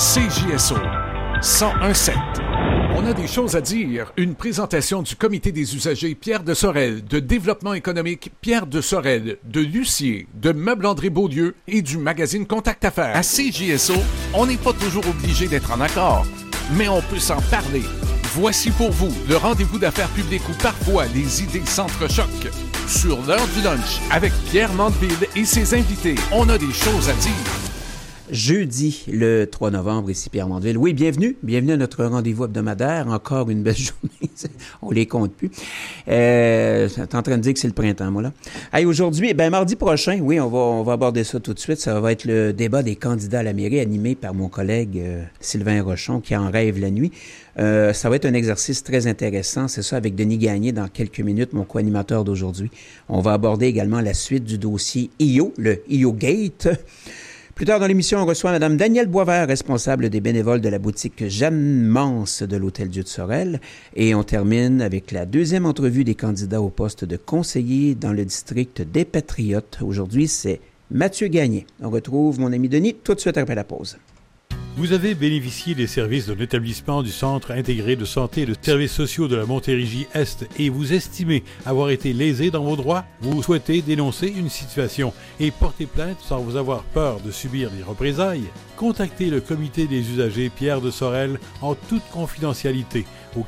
CJSO 101.7. On a des choses à dire. Une présentation du Comité des usagers Pierre de Sorel, de Développement économique Pierre de Sorel, de Lucier, de Meubles André Beaulieu et du magazine Contact Affaires. À CJSO, on n'est pas toujours obligé d'être en accord, mais on peut s'en parler. Voici pour vous le rendez-vous d'affaires publiques où parfois les idées s'entrechoquent. Sur l'heure du lunch, avec Pierre Mandeville et ses invités, on a des choses à dire. Jeudi, le 3 novembre, ici Pierre Mandeville. Oui, bienvenue à notre rendez-vous hebdomadaire. Encore une belle journée. On les compte plus. T'es en train de dire que c'est le printemps, moi, là. Hey, aujourd'hui, mardi prochain, oui, on va aborder ça tout de suite. Ça va être le débat des candidats à la mairie animé par mon collègue Sylvain Rochon, qui en rêve la nuit. Ça va être un exercice très intéressant. C'est ça, avec Denis Gagné dans quelques minutes, mon co-animateur d'aujourd'hui. On va aborder également la suite du dossier IO, le IO Gate. Plus tard dans l'émission, on reçoit Mme Danielle Boisvert, responsable des bénévoles de la boutique Jeanne Mance de l'Hôtel-Dieu de Sorel. Et on termine avec la deuxième entrevue des candidats au poste de conseiller dans le district des Patriotes. Aujourd'hui, c'est Mathieu Gagné. On retrouve mon ami Denis tout de suite après la pause. Vous avez bénéficié des services de l'établissement du Centre intégré de santé et de services sociaux de la Montérégie-Est et vous estimez avoir été lésé dans vos droits? Vous souhaitez dénoncer une situation et porter plainte sans vous avoir peur de subir des représailles? Contactez le Comité des usagers Pierre de Sorel en toute confidentialité au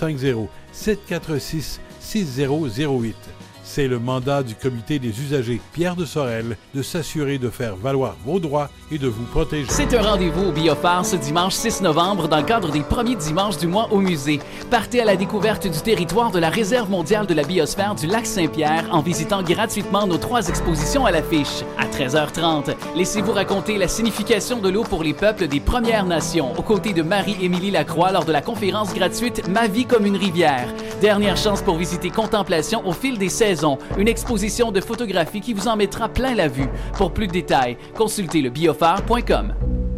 450-746-6008. C'est le mandat du Comité des usagers Pierre de Sorel de s'assurer de faire valoir vos droits et de vous protéger. C'est un rendez-vous au Biophare ce dimanche 6 novembre dans le cadre des premiers dimanches du mois au musée. Partez à la découverte du territoire de la Réserve mondiale de la biosphère du lac Saint-Pierre en visitant gratuitement nos 3 expositions à l'affiche. À 13h30, laissez-vous raconter la signification de l'eau pour les peuples des Premières Nations aux côtés de Marie-Émilie Lacroix lors de la conférence gratuite « Ma vie comme une rivière ». Dernière chance pour visiter Contemplation au fil des saisons. Une exposition de photographie qui vous en mettra plein la vue. Pour plus de détails, consultez le biophare.com.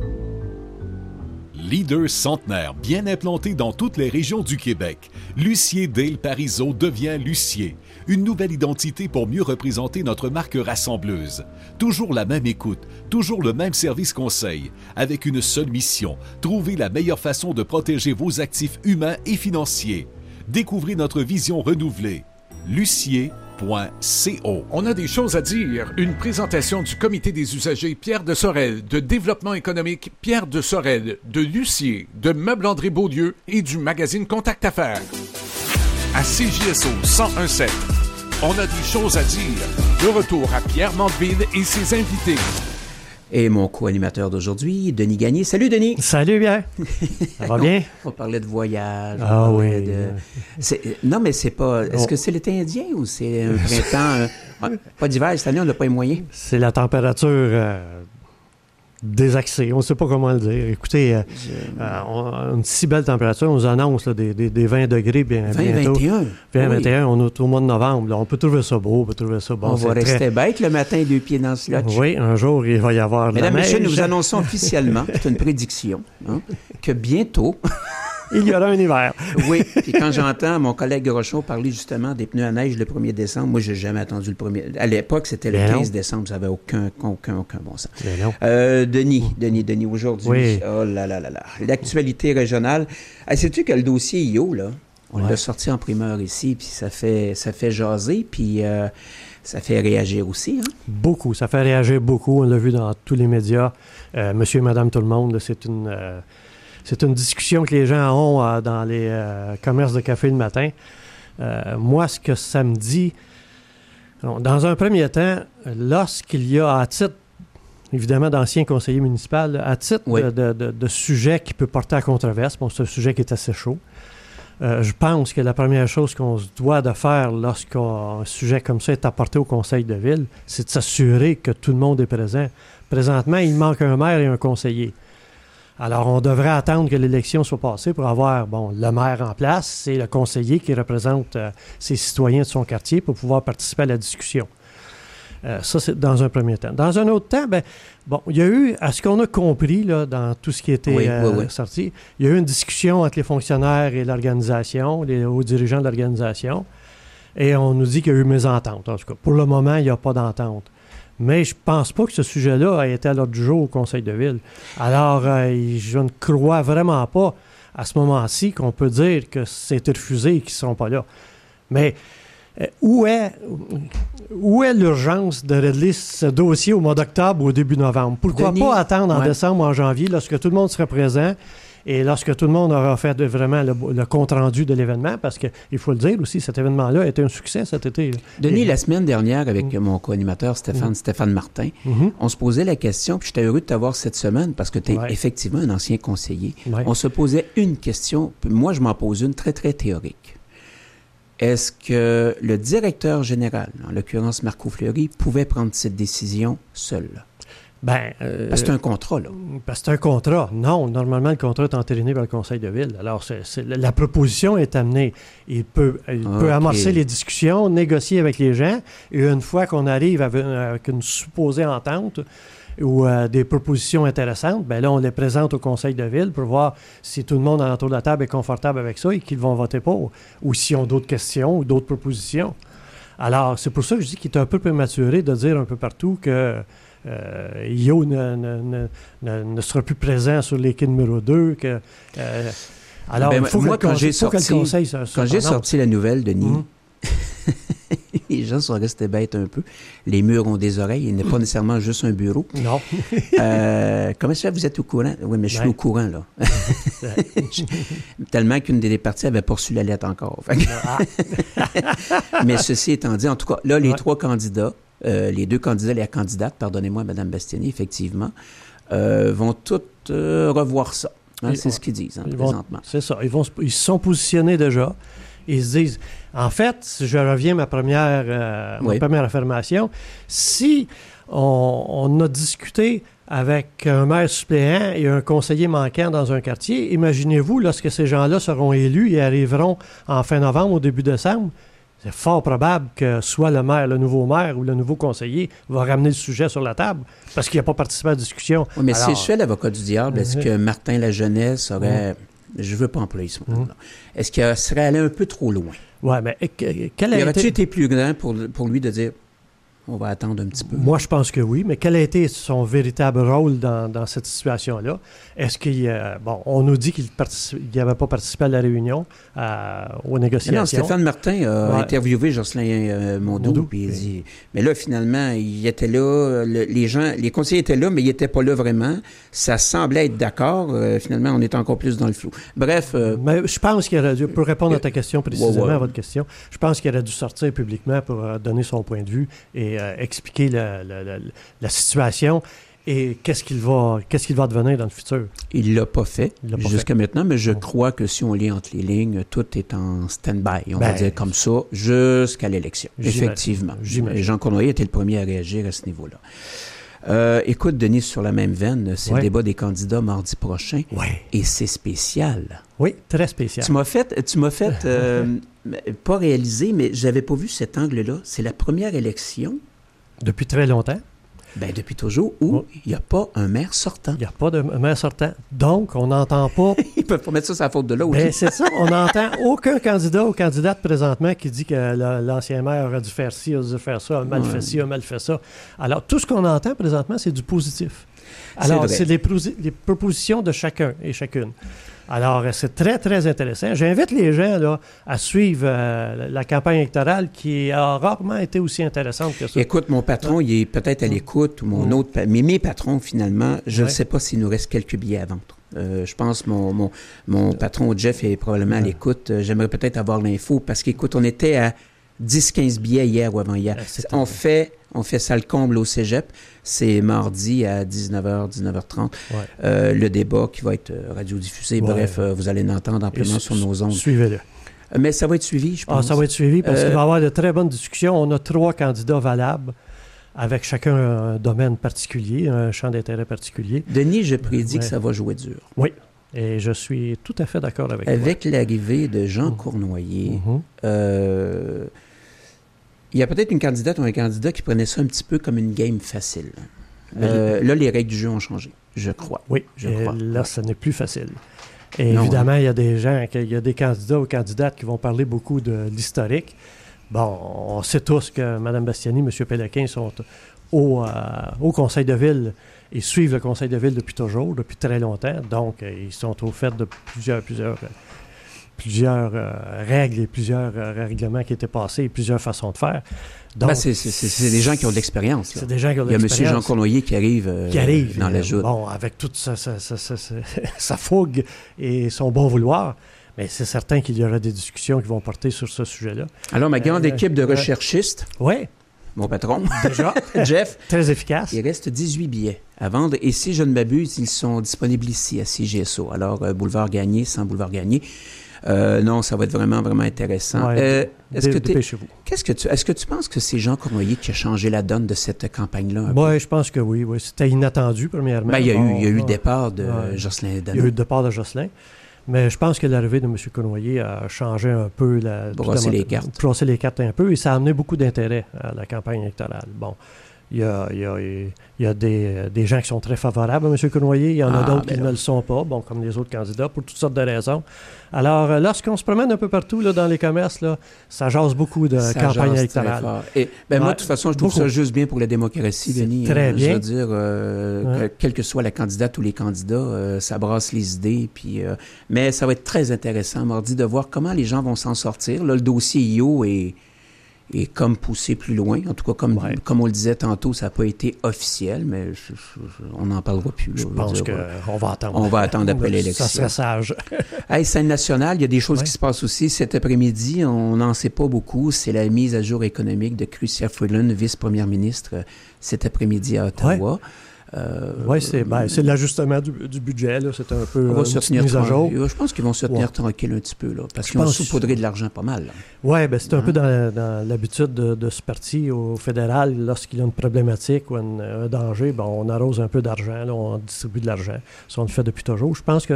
Leader centenaire bien implanté dans toutes les régions du Québec, Lucier Dale Parizeau devient Lucier. Une nouvelle identité pour mieux représenter notre marque rassembleuse. Toujours la même écoute, toujours le même service conseil, avec une seule mission, trouver la meilleure façon de protéger vos actifs humains et financiers. Découvrez notre vision renouvelée. Lucier.co. On a des choses à dire. Une présentation du Comité des usagers Pierre de Sorel, de Développement économique Pierre de Sorel, de Lucier, de Meubles André Beaulieu et du magazine Contact Affaires. À CJSO 101.7, on a des choses à dire. De retour à Pierre Mandeville et ses invités. Et mon co-animateur d'aujourd'hui, Denis Gagné. Salut, Denis! Salut, bien! Ça va bien? On parlait de voyage. Ah oui. Non, mais c'est pas... Est-ce que c'est l'été indien ou c'est un printemps... Pas d'hiver, cette année, on n'a pas les moyens. C'est la température désaxée. On ne sait pas comment le dire. Écoutez, on a une si belle température. On nous annonce là, des 20 degrés bientôt. 20-21. 20-21, on est au mois de novembre. Là, on peut trouver ça beau, on peut trouver ça bon. On va rester bête le matin, 2 pieds dans le slotch. Oui, un jour, il va y avoir de la neige. Mesdames et messieurs, nous vous annonçons officiellement, c'est une prédiction, que bientôt... il y aura un hiver. Oui, puis quand j'entends mon collègue Rochon parler justement des pneus à neige le 1er décembre, moi, j'ai jamais attendu le 1er... À l'époque, c'était le 15 décembre, ça n'avait aucun bon sens. Denis, aujourd'hui, oui. Oh là là là là, l'actualité régionale. Sais-tu que le dossier IO, là, on l'a sorti en primeur ici, puis ça fait jaser, puis... ça fait réagir aussi, hein? Beaucoup. Ça fait réagir beaucoup. On l'a vu dans tous les médias. Monsieur et madame tout le monde, là, c'est une discussion que les gens ont dans les commerces de café le matin. Moi, ce que ça me dit, dans un premier temps, lorsqu'il y a, à titre, évidemment, d'anciens conseillers municipaux, à titre de sujet qui peut porter à controverse, bon, c'est un sujet qui est assez chaud, je pense que la première chose qu'on se doit de faire lorsqu'un sujet comme ça est apporté au conseil de ville, c'est de s'assurer que tout le monde est présent. Présentement, il manque un maire et un conseiller. Alors, on devrait attendre que l'élection soit passée pour avoir, le maire en place, c'est le conseiller qui représente ses citoyens de son quartier pour pouvoir participer à la discussion. Ça, c'est dans un premier temps. Dans un autre temps, il y a eu, à ce qu'on a compris là, dans tout ce qui était sorti, il y a eu une discussion entre les fonctionnaires et l'organisation, les hauts dirigeants de l'organisation, et on nous dit qu'il y a eu mésentente. En tout cas, pour le moment, il n'y a pas d'entente. Mais je pense pas que ce sujet-là a été à l'ordre du jour au Conseil de ville. Alors, je ne crois vraiment pas à ce moment-ci qu'on peut dire que c'est refusé et qu'ils ne sont pas là. Mais où est l'urgence de régler ce dossier au mois d'octobre ou au début novembre? Pourquoi pas attendre en décembre ou en janvier, lorsque tout le monde sera présent et lorsque tout le monde aura fait vraiment le compte-rendu de l'événement? Parce qu'il faut le dire aussi, cet événement-là a été un succès cet été. Là. Denis, la semaine dernière, avec mon co-animateur Stéphane Martin, on se posait la question, puis j'étais heureux de t'avoir cette semaine parce que tu es effectivement un ancien conseiller. On se posait une question, puis moi je m'en pose une très, très théorique. Est-ce que le directeur général, en l'occurrence Marco Fleury, pouvait prendre cette décision seul? Parce que c'est un contrat, là. Parce que c'est un contrat. Non, normalement, le contrat est entériné par le Conseil de ville. Alors, la proposition est amenée. Il peut amorcer les discussions, négocier avec les gens, et une fois qu'on arrive avec une supposée entente ou des propositions intéressantes, bien là, on les présente au Conseil de ville pour voir si tout le monde autour de la table est confortable avec ça et qu'ils vont voter pour, ou s'ils ont d'autres questions ou d'autres propositions. Alors, c'est pour ça que je dis qu'il est un peu prématuré de dire un peu partout que IO ne sera plus présent sur l'équipe numéro 2. Alors, il faut que le Conseil quand j'ai sorti la nouvelle, Denis, les gens sont restés bêtes un peu. Les murs ont des oreilles. Il n'est pas nécessairement juste un bureau. Non. Comment ça, vous êtes au courant? Oui, mais je suis au courant, là. Tellement qu'une des parties avait pas reçu la lettre encore. Mais ceci étant dit, en tout cas, là, les trois candidats, les deux candidats et la candidate, pardonnez-moi, Mme Bastiani, effectivement, vont tous revoir ça. C'est ce qu'ils disent, présentement. C'est ça. Ils se sont positionnés déjà. Ils se disent, en fait, si je reviens à ma première affirmation, si on a discuté avec un maire suppléant et un conseiller manquant dans un quartier, imaginez-vous, lorsque ces gens-là seront élus et arriveront en fin novembre ou début décembre, c'est fort probable que soit le nouveau maire ou le nouveau conseiller va ramener le sujet sur la table parce qu'il n'a pas participé à la discussion. Oui, mais si je fais l'avocat du diable, est-ce que Martin Lajeunesse aurait... Je ne veux pas employer ce mot-là. Est-ce qu'il serait allé un peu trop loin? Oui, mais aurait-tu été plus grand pour lui de dire on va attendre un petit peu? Moi, je pense que oui, mais quel a été son véritable rôle dans cette situation-là? Est-ce qu'il... on nous dit qu'il n'avait pas participé à la réunion, aux négociations. Non, Stéphane Martin a interviewé Jocelyn Mondou, puis il dit... Mais là, finalement, il était là, les conseillers étaient là, mais ils n'étaient pas là vraiment. Ça semblait être d'accord. Finalement, on est encore plus dans le flou. Bref... mais je pense qu'il aurait dû, pour répondre à ta question précisément, à votre question, je pense qu'il aurait dû sortir publiquement pour donner son point de vue et expliquer la situation et qu'est-ce qu'il va devenir dans le futur. Il ne l'a pas fait jusqu'à maintenant, mais je crois que si on lit entre les lignes, tout est en stand-by, on va dire comme ça, jusqu'à l'élection. Effectivement. Jean Cournoyer était le premier à réagir à ce niveau-là. Écoute, Denis, sur la même veine, c'est le débat des candidats mardi prochain. Et c'est spécial. Oui, très spécial. Tu m'as fait pas réaliser, mais j'avais pas vu cet angle-là. C'est la première élection. Depuis très longtemps. Depuis toujours, où il n'y a pas un maire sortant. Il n'y a pas de maire sortant. Donc, on n'entend pas... Ils peuvent pas mettre ça sur la faute de l'autre. C'est ça. On n'entend aucun candidat ou candidate présentement qui dit que l'ancien maire aurait dû faire ci, aurait dû faire ça, a mal fait ci, a mal fait ça. Alors, tout ce qu'on entend présentement, c'est du positif. Alors, c'est les propositions de chacun et chacune. Alors, c'est très, très intéressant. J'invite les gens là, à suivre la campagne électorale qui a rarement été aussi intéressante que ça. Écoute, mon patron, il est peut-être à l'écoute, ou mon autre... Mais mes patrons, finalement, je ne sais pas s'il nous reste quelques billets à vendre. Je pense que mon patron, Jeff, est probablement à l'écoute. J'aimerais peut-être avoir l'info parce qu'écoute, on était à 10-15 billets hier ou avant-hier. On fait ça le comble au cégep. C'est mardi à 19h, 19h30. Le débat qui va être radiodiffusé. Bref, vous allez l'entendre amplement sur nos ondes. Suivez-le. Mais ça va être suivi, je pense. Ça va être suivi parce qu'il va y avoir de très bonnes discussions. On a 3 candidats valables avec chacun un domaine particulier, un champ d'intérêt particulier. Denis, je prédis que ça va jouer dur. Oui. Et je suis tout à fait d'accord avec toi. Avec l'arrivée de Jean Cournoyer, il y a peut-être une candidate ou un candidat qui prenait ça un petit peu comme une game facile. Là, les règles du jeu ont changé, je crois. Oui, là, ce n'est plus facile. Et évidemment, il y a des gens, il y a des candidats ou candidates qui vont parler beaucoup de l'historique. Bon, on sait tous que Mme Bastiani, M. Péloquin sont au conseil de ville. Ils suivent le conseil de ville depuis toujours, depuis très longtemps. Donc, ils sont au fait de plusieurs règles et plusieurs règlements qui étaient passés et plusieurs façons de faire. Donc, c'est des gens qui ont de l'expérience. C'est des gens qui ont de l'expérience. Il y a M. Jean Cournoyer qui arrive dans la joute. Bon, avec toute sa fougue et son bon vouloir. Mais c'est certain qu'il y aura des discussions qui vont porter sur ce sujet-là. Alors, ma grande équipe de recherchistes, oui. Mon patron, déjà, Jeff, très efficace. Il reste 18 billets à vendre. Et si je ne m'abuse, ils sont disponibles ici, à CGSO. Alors, Boulevard Gagné, sans Boulevard Gagné. Non, ça va être vraiment, vraiment intéressant. Ouais, dépêchez-vous. Est-ce que tu penses que c'est Jean Cournoyer qui a changé la donne de cette campagne-là? Oui, je pense que oui. C'était inattendu, premièrement. Ben, il y a eu le départ de Jocelyn Dano. Il y a eu le départ de Jocelyn. Mais je pense que l'arrivée de M. Cournoyer a changé un peu brosser les cartes. Brosser les cartes un peu, et ça a amené beaucoup d'intérêt à la campagne électorale. Bon, il y a des gens qui sont très favorables à M. Cournoyer, il y en a d'autres qui ne le sont pas, bon, comme les autres candidats, pour toutes sortes de raisons. Alors, lorsqu'on se promène un peu partout là, dans les commerces, là, ça jase beaucoup de campagne électorale. Et, moi, de toute façon, je trouve ça juste bien pour la démocratie, Denis. Très bien. Je veux dire, quelle que soit la candidate ou les candidats, ça brasse les idées. Puis, mais ça va être très intéressant, mardi, de voir comment les gens vont s'en sortir. Là, le dossier IO est comme poussé plus loin. En tout cas, comme on le disait tantôt, ça n'a pas été officiel, mais on n'en parlera plus. Là, je pense qu'on va attendre. On va attendre après l'élection. Ça serait sage. Hey, scène nationale, il y a des choses qui se passent aussi. Cet après-midi, on n'en sait pas beaucoup. C'est la mise à jour économique de Chrystia Freeland, vice-première ministre, cet après-midi à Ottawa. Oui, c'est l'ajustement du budget. Là. C'est un peu mise à jour. Je pense qu'ils vont se tenir tranquille un petit peu, là, parce qu'ils ont saupoudré de l'argent pas mal. Oui, c'est un peu dans l'habitude de ce parti au fédéral. Lorsqu'il y a une problématique ou un danger, on arrose un peu d'argent, là, on distribue de l'argent. Ça, on le fait depuis toujours. Je pense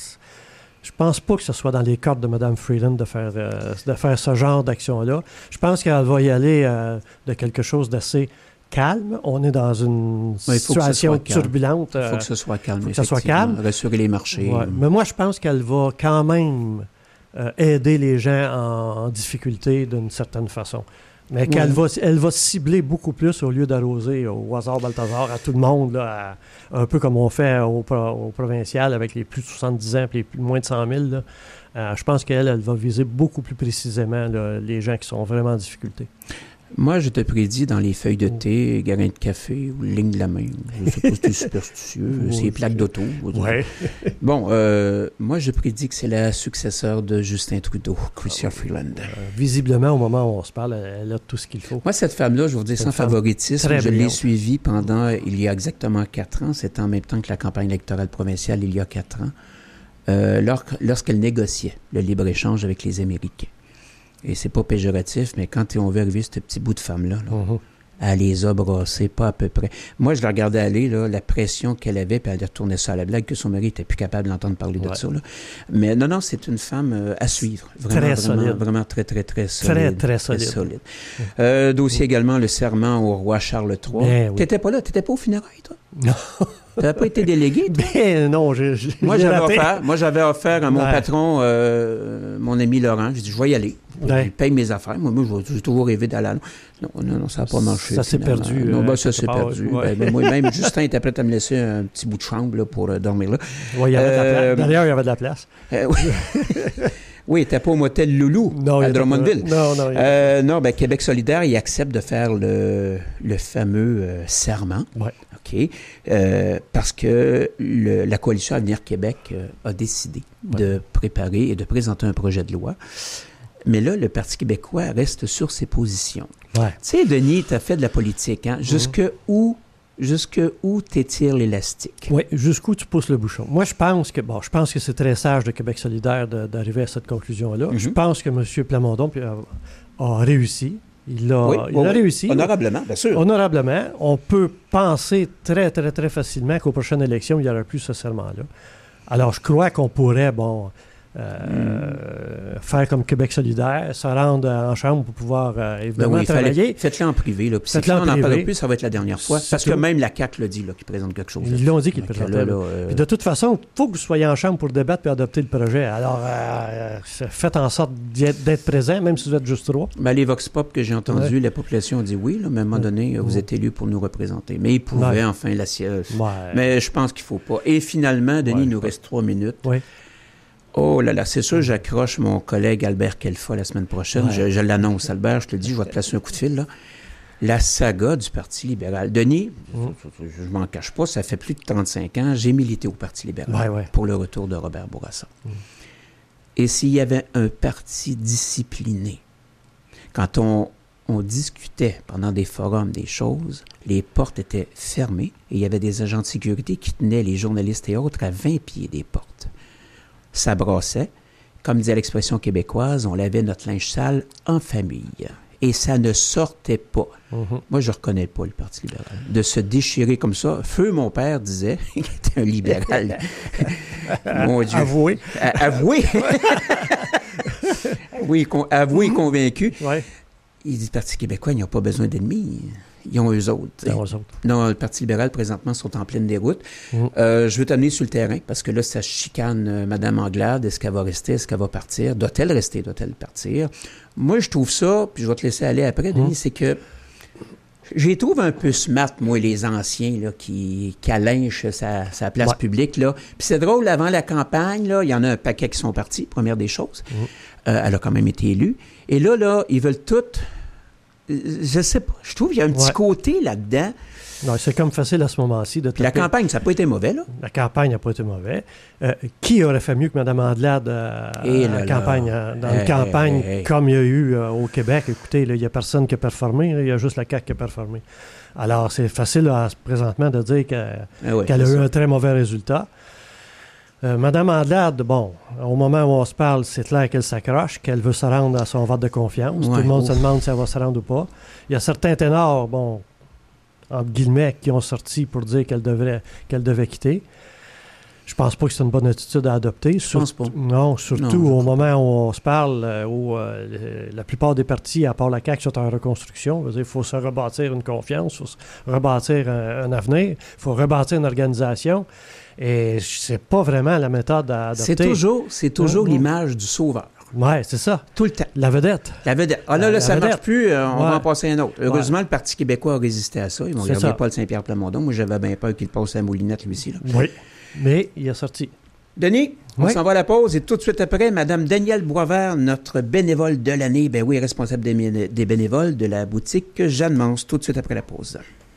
pas que ce soit dans les cordes de Mme Freeland de faire ce genre d'action-là. Je pense qu'elle va y aller de quelque chose d'assez calme. On est dans une situation turbulente. Il faut que ce soit calme. Que ce soit calme. Rassurer les marchés. Ouais. Mais moi, je pense qu'elle va quand même aider les gens en difficulté d'une certaine façon. Mais qu'elle va cibler beaucoup plus au lieu d'arroser au hasard Balthazar à tout le monde, là, un peu comme on fait au provincial avec les plus de 70 ans et les moins de 100 000. Là. Je pense qu'elle va viser beaucoup plus précisément là, les gens qui sont vraiment en difficulté. Moi, je te prédis dans les feuilles de thé, grains de café ou ligne de la main. Je ne sais pas si tu es superstitieux, c'est les plaques d'auto. Ouais. Bon, moi, je prédis que c'est la successeur de Justin Trudeau, Chrystia Freeland. Visiblement, au moment où on se parle, elle a tout ce qu'il faut. Moi, cette femme-là, je vais vous dire sans favoritisme, je l'ai suivie pendant, il y a exactement 4 ans. C'était en même temps que la campagne électorale provinciale, il y a 4 ans, lorsqu'elle négociait le libre-échange avec les Américains. Et c'est pas péjoratif, mais quand on veut arriver ce petit bout de femme-là, elle les a brassés, pas à peu près. Moi, je la regardais aller, là, la pression qu'elle avait, puis elle retournait ça à la blague, que son mari était plus capable d'entendre parler de ça. Là. Mais non, c'est une femme à suivre. Vraiment, solide. Vraiment très, très, très solide. Très solide. Dossier également, le serment au roi Charles III. Ben, oui. T'étais pas là? T'étais pas au funérailles, toi? Non. Tu n'avais pas été délégué? Ben non, Moi, j'avais offert à mon patron, mon ami Laurent, j'ai dit, je vais y aller. Je paye mes affaires. Moi, j'ai toujours rêvé d'aller à... Non, ça n'a pas marché. Ça s'est perdu. Non, ça s'est perdu. Ouais. Moi-même, Justin était prêt à me laisser un petit bout de chambre là, pour dormir là. Oui, il y avait de la place. D'ailleurs, il y avait de la place. Oui, il n'était pas au motel Loulou à Drummondville. Non. Québec solidaire, il accepte de faire le fameux serment. Ouais. OK. Parce que la Coalition Avenir Québec a décidé de préparer et de présenter un projet de loi. Mais là, le Parti québécois reste sur ses positions. Ouais. Tu sais, Denis, tu as fait de la politique. Hein? Jusque où t'étires l'élastique? Oui, jusqu'où tu pousses le bouchon. Moi, je pense que c'est très sage de Québec solidaire d'arriver à cette conclusion-là. Je pense que M. Plamondon a réussi. Il a réussi. Honorablement, bien sûr. Honorablement. On peut penser très, très, très facilement qu'aux prochaines élections, il n'y aura plus ce serment-là. Alors, je crois qu'on pourrait, faire comme Québec solidaire, se rendre en chambre pour pouvoir évidemment travailler. Faites-le en privé. Là. Puis on n'en parle plus, ça va être la dernière fois. Parce que même la CAQ l'a dit, là, qu'ils présentent quelque chose. Ils l'ont dit qu'ils présentaient. Puis de toute façon, il faut que vous soyez en chambre pour débattre et adopter le projet. Alors, faites en sorte d'être présent, même si vous êtes juste 3. Ben, les Vox Pop que j'ai entendus, la population a dit oui, là, mais à un moment donné, vous êtes élus pour nous représenter. Mais ils pouvaient enfin la siège. Mais je pense qu'il ne faut pas. Et finalement, Denis, il nous reste 3 minutes. Oui. Oh là là, c'est sûr, j'accroche mon collègue Albert Kelfa la semaine prochaine. Je l'annonce, Albert, je te le dis, je vais te placer un coup de fil, là. La saga du Parti libéral. Denis, je ne m'en cache pas, ça fait plus de 35 ans, j'ai milité au Parti libéral pour le retour de Robert Bourassa. Et s'il y avait un parti discipliné, quand on discutait pendant des forums des choses, les portes étaient fermées et il y avait des agents de sécurité qui tenaient les journalistes et autres à 20 pieds des portes. Ça brassait. Comme disait l'expression québécoise, on lavait notre linge sale en famille. Et ça ne sortait pas. Moi, je ne reconnais pas le Parti libéral. De se déchirer comme ça. Feu, mon père disait, qu'il était un libéral. Mon Dieu. Avoué. Avoué. Avoué convaincu. Ouais. Il dit, le Parti québécois, ils n'ont pas besoin d'ennemis. Ils ont eux autres. Non, le Parti libéral, présentement, sont en pleine déroute. Je veux t'amener sur le terrain, parce que là, ça chicane Mme Anglade. Est-ce qu'elle va rester? Est-ce qu'elle va partir? Doit-elle rester? Doit-elle partir? Moi, je trouve ça, puis je vais te laisser aller après, Denis, c'est que je les trouve un peu smart, moi, les anciens, là, qui alinchent sa place publique, là. Puis c'est drôle, avant la campagne, là, il y en a un paquet qui sont partis, première des choses. Elle a quand même été élue. Et là, ils veulent toutes... Je sais pas. Je trouve qu'il y a un petit côté là-dedans. Non, c'est comme facile à ce moment-ci de taper. La campagne, ça n'a pas été mauvais, là. La campagne n'a pas été mauvaise. Qui aurait fait mieux que Mme Andelade dans une campagne comme il y a eu au Québec? Écoutez, il n'y a personne qui a performé. Il y a juste la CAQ qui a performé. Alors, c'est facile présentement de dire qu'elle a eu un très mauvais résultat. Mme Andelade, bon, au moment où on se parle, c'est clair qu'elle s'accroche, qu'elle veut se rendre à son vote de confiance. Tout le monde se demande si elle va se rendre ou pas. Il y a certains ténors, bon, entre guillemets, qui ont sorti pour dire qu'elle devait quitter. Je pense pas que c'est une bonne attitude à adopter. Je pense pas. Non, surtout au moment où on se parle, où la plupart des partis, à part la CAQ, sont en reconstruction. Il faut se rebâtir une confiance, il faut se rebâtir un avenir, il faut rebâtir une organisation. Et c'est pas vraiment la méthode à adopter. C'est toujours l'image du sauveur. Oui, c'est ça. Tout le temps. La vedette. La vedette. Ah là, ça ne marche plus, on va en passer un autre. Heureusement, le Parti québécois a résisté à ça. Ils m'ont regardé Paul Saint-Pierre Plamondon. Moi, j'avais bien peur qu'il passe à la moulinette, lui aussi. Là. Oui, mais il a sorti. Denis, on s'en va à la pause et tout de suite après, Mme Danielle Boisvert, notre bénévole de l'année, responsable des bénévoles de la boutique Jeanne Mance, tout de suite après la pause.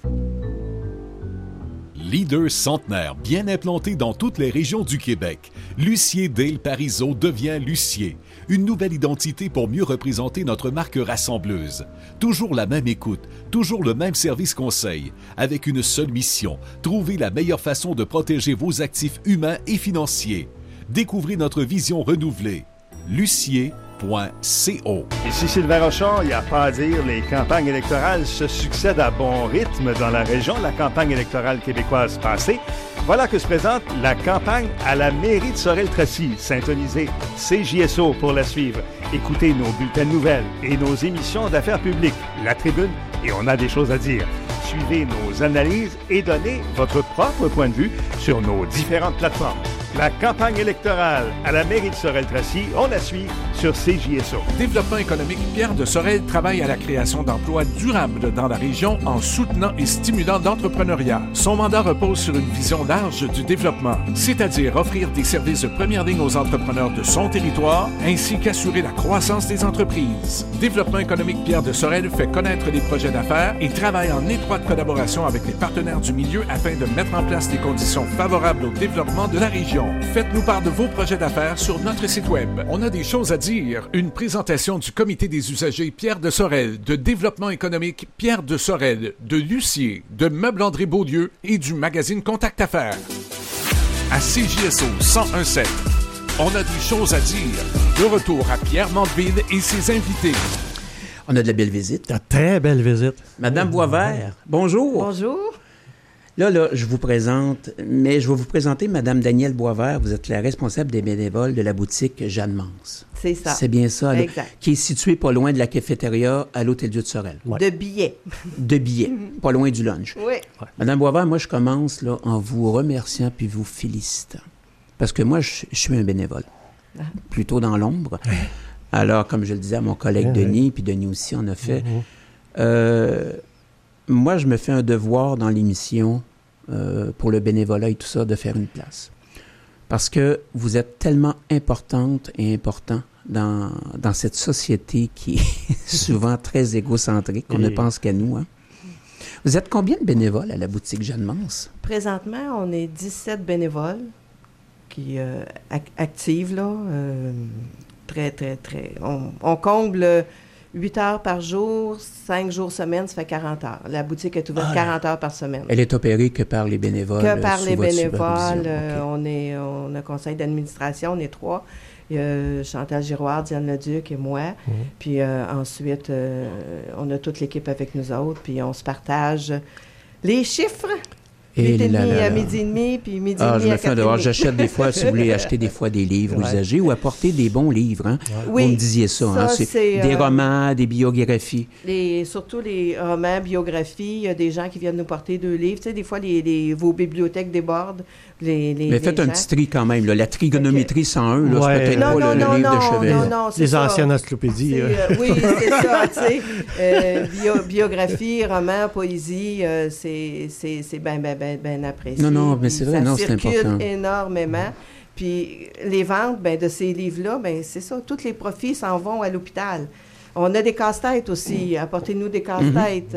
Leader centenaire bien implanté dans toutes les régions du Québec, Lucier Dale Parizeau devient Lucier. Une nouvelle identité pour mieux représenter notre marque rassembleuse. Toujours la même écoute, toujours le même service conseil, avec une seule mission, trouver la meilleure façon de protéger vos actifs humains et financiers. Découvrez notre vision renouvelée. Lucier.co. Ici Sylvain Rochon, il n'y a pas à dire, les campagnes électorales se succèdent à bon rythme dans la région. La campagne électorale québécoise passée, voilà que se présente la campagne à la mairie de Sorel-Tracy. Syntonisez CJSO pour la suivre. Écoutez nos bulletins de nouvelles et nos émissions d'affaires publiques, La Tribune et On a des choses à dire. Suivez nos analyses et donnez votre propre point de vue sur nos différentes plateformes. La campagne électorale à la mairie de Sorel-Tracy, on la suit sur CJSO. Développement économique Pierre de Sorel travaille à la création d'emplois durables dans la région en soutenant et stimulant l'entrepreneuriat. Son mandat repose sur une vision large du développement, c'est-à-dire offrir des services de première ligne aux entrepreneurs de son territoire, ainsi qu'assurer la croissance des entreprises. Développement économique Pierre de Sorel fait connaître les projets d'affaires et travaille en étroite collaboration avec les partenaires du milieu afin de mettre en place des conditions favorables au développement de la région. Faites-nous part de vos projets d'affaires sur notre site web. On a des choses à dire. Une présentation du Comité des usagers Pierre de Sorel, de Développement économique Pierre de Sorel, de Lucier, de Meubles André Beaulieu et du magazine Contact Affaires. À CJSO 101.7, on a des choses à dire. De retour à Pierre Mandeville et ses invités. On a de la belle visite. Une très belle visite. Madame Boisvert, bonjour. Bonjour. Là, je vous présente, mais je vais vous présenter Mme Danielle Boisvert. Vous êtes la responsable des bénévoles de la boutique Jeanne Mance. C'est ça. C'est bien ça, là, exact. qui est située pas loin de la cafétéria à l'Hôtel-Dieu de Sorel. Ouais. De billets. De billets, pas loin du lunch. Oui. Madame Boisvert, moi, je commence là, en vous remerciant puis vous félicitant. Parce que moi, je suis un bénévole, plutôt dans l'ombre. Alors, comme je le disais à mon collègue Denis, puis Denis aussi en a fait, moi, je me fais un devoir dans l'émission pour le bénévolat et tout ça, de faire une place. Parce que vous êtes tellement importante et important dans cette société qui est souvent très égocentrique, qu'on ne pense qu'à nous. Hein. Vous êtes combien de bénévoles à la boutique Jeanne Mance? Présentement, on est 17 bénévoles qui actives, là. Très, très, très. On comble 8 heures par jour, 5 jours semaine, ça fait 40 heures. La boutique est ouverte 40 heures par semaine. Elle est opérée que par les bénévoles? Que par sous les votre bénévoles. supervision. On a conseil d'administration, on est 3. Il y a Chantal Giroir, Diane Leduc et moi. Puis ensuite, on a toute l'équipe avec nous autres, puis on se partage les chiffres. 8h30 à midi et demi, puis midi et demi je me à fais un devoir. 4h30. J'achète des fois, si vous voulez acheter des fois des livres usagés ou apporter des bons livres. Hein? Oui, vous me disiez ça. Hein? C'est des romans, des biographies. Surtout les romans, biographies. Il y a des gens qui viennent nous porter 2 livres. Tu sais, des fois, vos bibliothèques débordent. Mais faites un petit tri quand même. Là. La trigonométrie 101, là, Ouais. c'est peut-être pas le livre de chevet. Non, c'est Les ça. anciennes encyclopédies. Oui, c'est ça, tu sais. Biographie, roman, poésie, c'est bien apprécié. Non, mais c'est vrai, non, c'est important. Ça circule énormément. Puis les ventes de ces livres-là, c'est ça, tous les profits s'en vont à l'hôpital. On a des casse-têtes aussi. Apportez-nous des casse-têtes.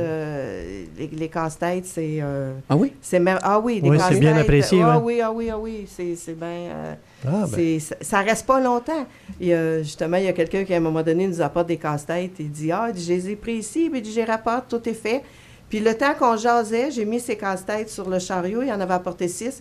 Les casse-têtes, c'est... Ah oui? Oui, des Oui, casse-têtes. c'est bien apprécié. Oui. C'est bien... Ça reste pas longtemps. Justement, il y a quelqu'un qui, à un moment donné, nous apporte des casse-têtes. Il dit, je les ai pris ici, puis j'ai rapporte, tout est fait. Puis le temps qu'on jasait, j'ai mis ces casse-têtes sur le chariot. Il en avait apporté 6.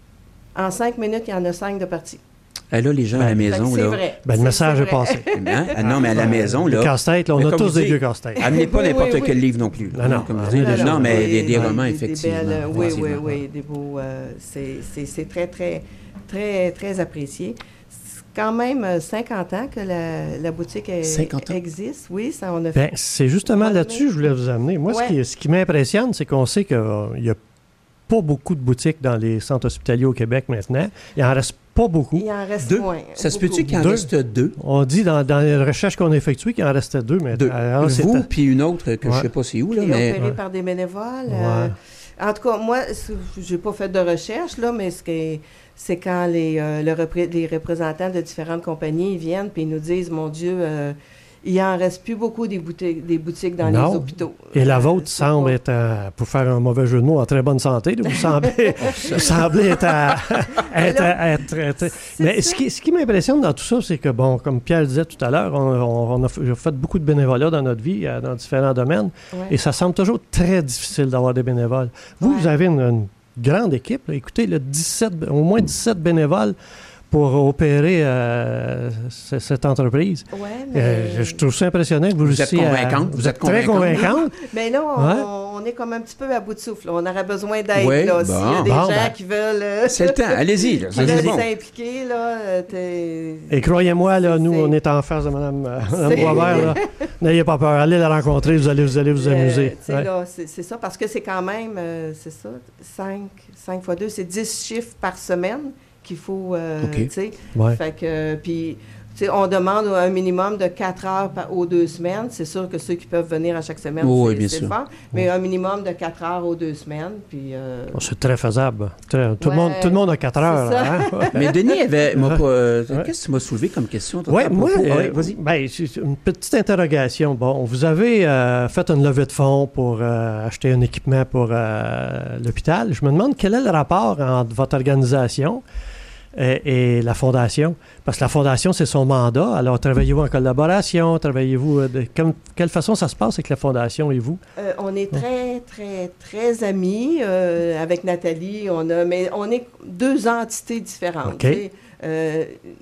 En 5 minutes, il y en a 5 de partis. Là, les gens à la maison, c'est là... vrai. Le message est passé. Hein? Non, mais à la maison, là... Les casse-têtes, là, on a tous des vieux casse-têtes. Amenez pas n'importe quel livre non plus. Là, Non. comme vous dites. Non, mais des romans, des effectivement. belles, effectivement. oui, des beaux... c'est très, très, très, très apprécié. C'est quand même 50 ans que la boutique 50 ans? existe. Oui, ça, on a fait... C'est justement là-dessus que je voulais vous amener. Moi, ce qui m'impressionne, c'est qu'on sait qu'il n'y a pas beaucoup de boutiques dans les centres hospitaliers au Québec maintenant. Il en reste pas beaucoup. Il en reste 2. moins. Ça se peut-tu qu'il en 2? reste 2? On dit dans les recherches qu'on a effectuées qu'il en restait 2. Mais 2. alors, Vous, puis une autre que je ne sais pas c'est où. Là, mais... Opérée par des bénévoles. Ouais. En tout cas, moi, je n'ai pas fait de recherche, là, mais c'est quand les représentants de différentes compagnies viennent et ils nous disent, mon Dieu, il n'en reste plus beaucoup des boutiques dans les hôpitaux. Et la vôtre semble être, pour faire un mauvais jeu de mots, en très bonne santé. Là. Vous semblez être... Mais ce qui m'impressionne dans tout ça, c'est que, bon, comme Pierre disait tout à l'heure, on a fait beaucoup de bénévolat dans notre vie, dans différents domaines, et ça semble toujours très difficile d'avoir des bénévoles. Vous avez une grande équipe. Là. Écoutez, au moins 17 bénévoles pour opérer cette entreprise. Je trouve ça impressionnant. Vous êtes convaincante. Vous êtes très convaincante. Mais là, on est comme un petit peu à bout de souffle. On aurait besoin d'aide. S'il y a des gens qui veulent... c'est le temps. Allez-y. Qui veulent s'impliquer. Et croyez-moi, là, nous, on est en face de Mme Boisvert. N'ayez pas peur. Allez la rencontrer. Vous allez vous amuser. C'est ça. Parce que c'est quand même, 5 fois 2, c'est 10 chiffres par semaine qu'il faut, tu sais. Fait que, puis, tu sais, on demande un minimum de 4 heures aux 2 semaines. C'est sûr que ceux qui peuvent venir à chaque semaine, c'est le fun. Mais un minminum de 4 heures aux 2 semaines, puis... c'est très faisable. Tout le monde a 4 heures. Hein? Mais Denis qu'est-ce que tu m'as soulevé comme question? Oui, moi, vas-y. C'est une petite interrogation. Bon, vous avez fait une levée de fonds pour acheter un équipement pour l'hôpital. Je me demande quel est le rapport entre votre organisation et la Fondation. Parce que la Fondation, c'est son mandat. Alors, travaillez-vous en collaboration? Travaillez-vous... quelle façon ça se passe avec la Fondation et vous? On est très, très, très amis avec Nathalie. Mais on est 2 entités différentes. Okay.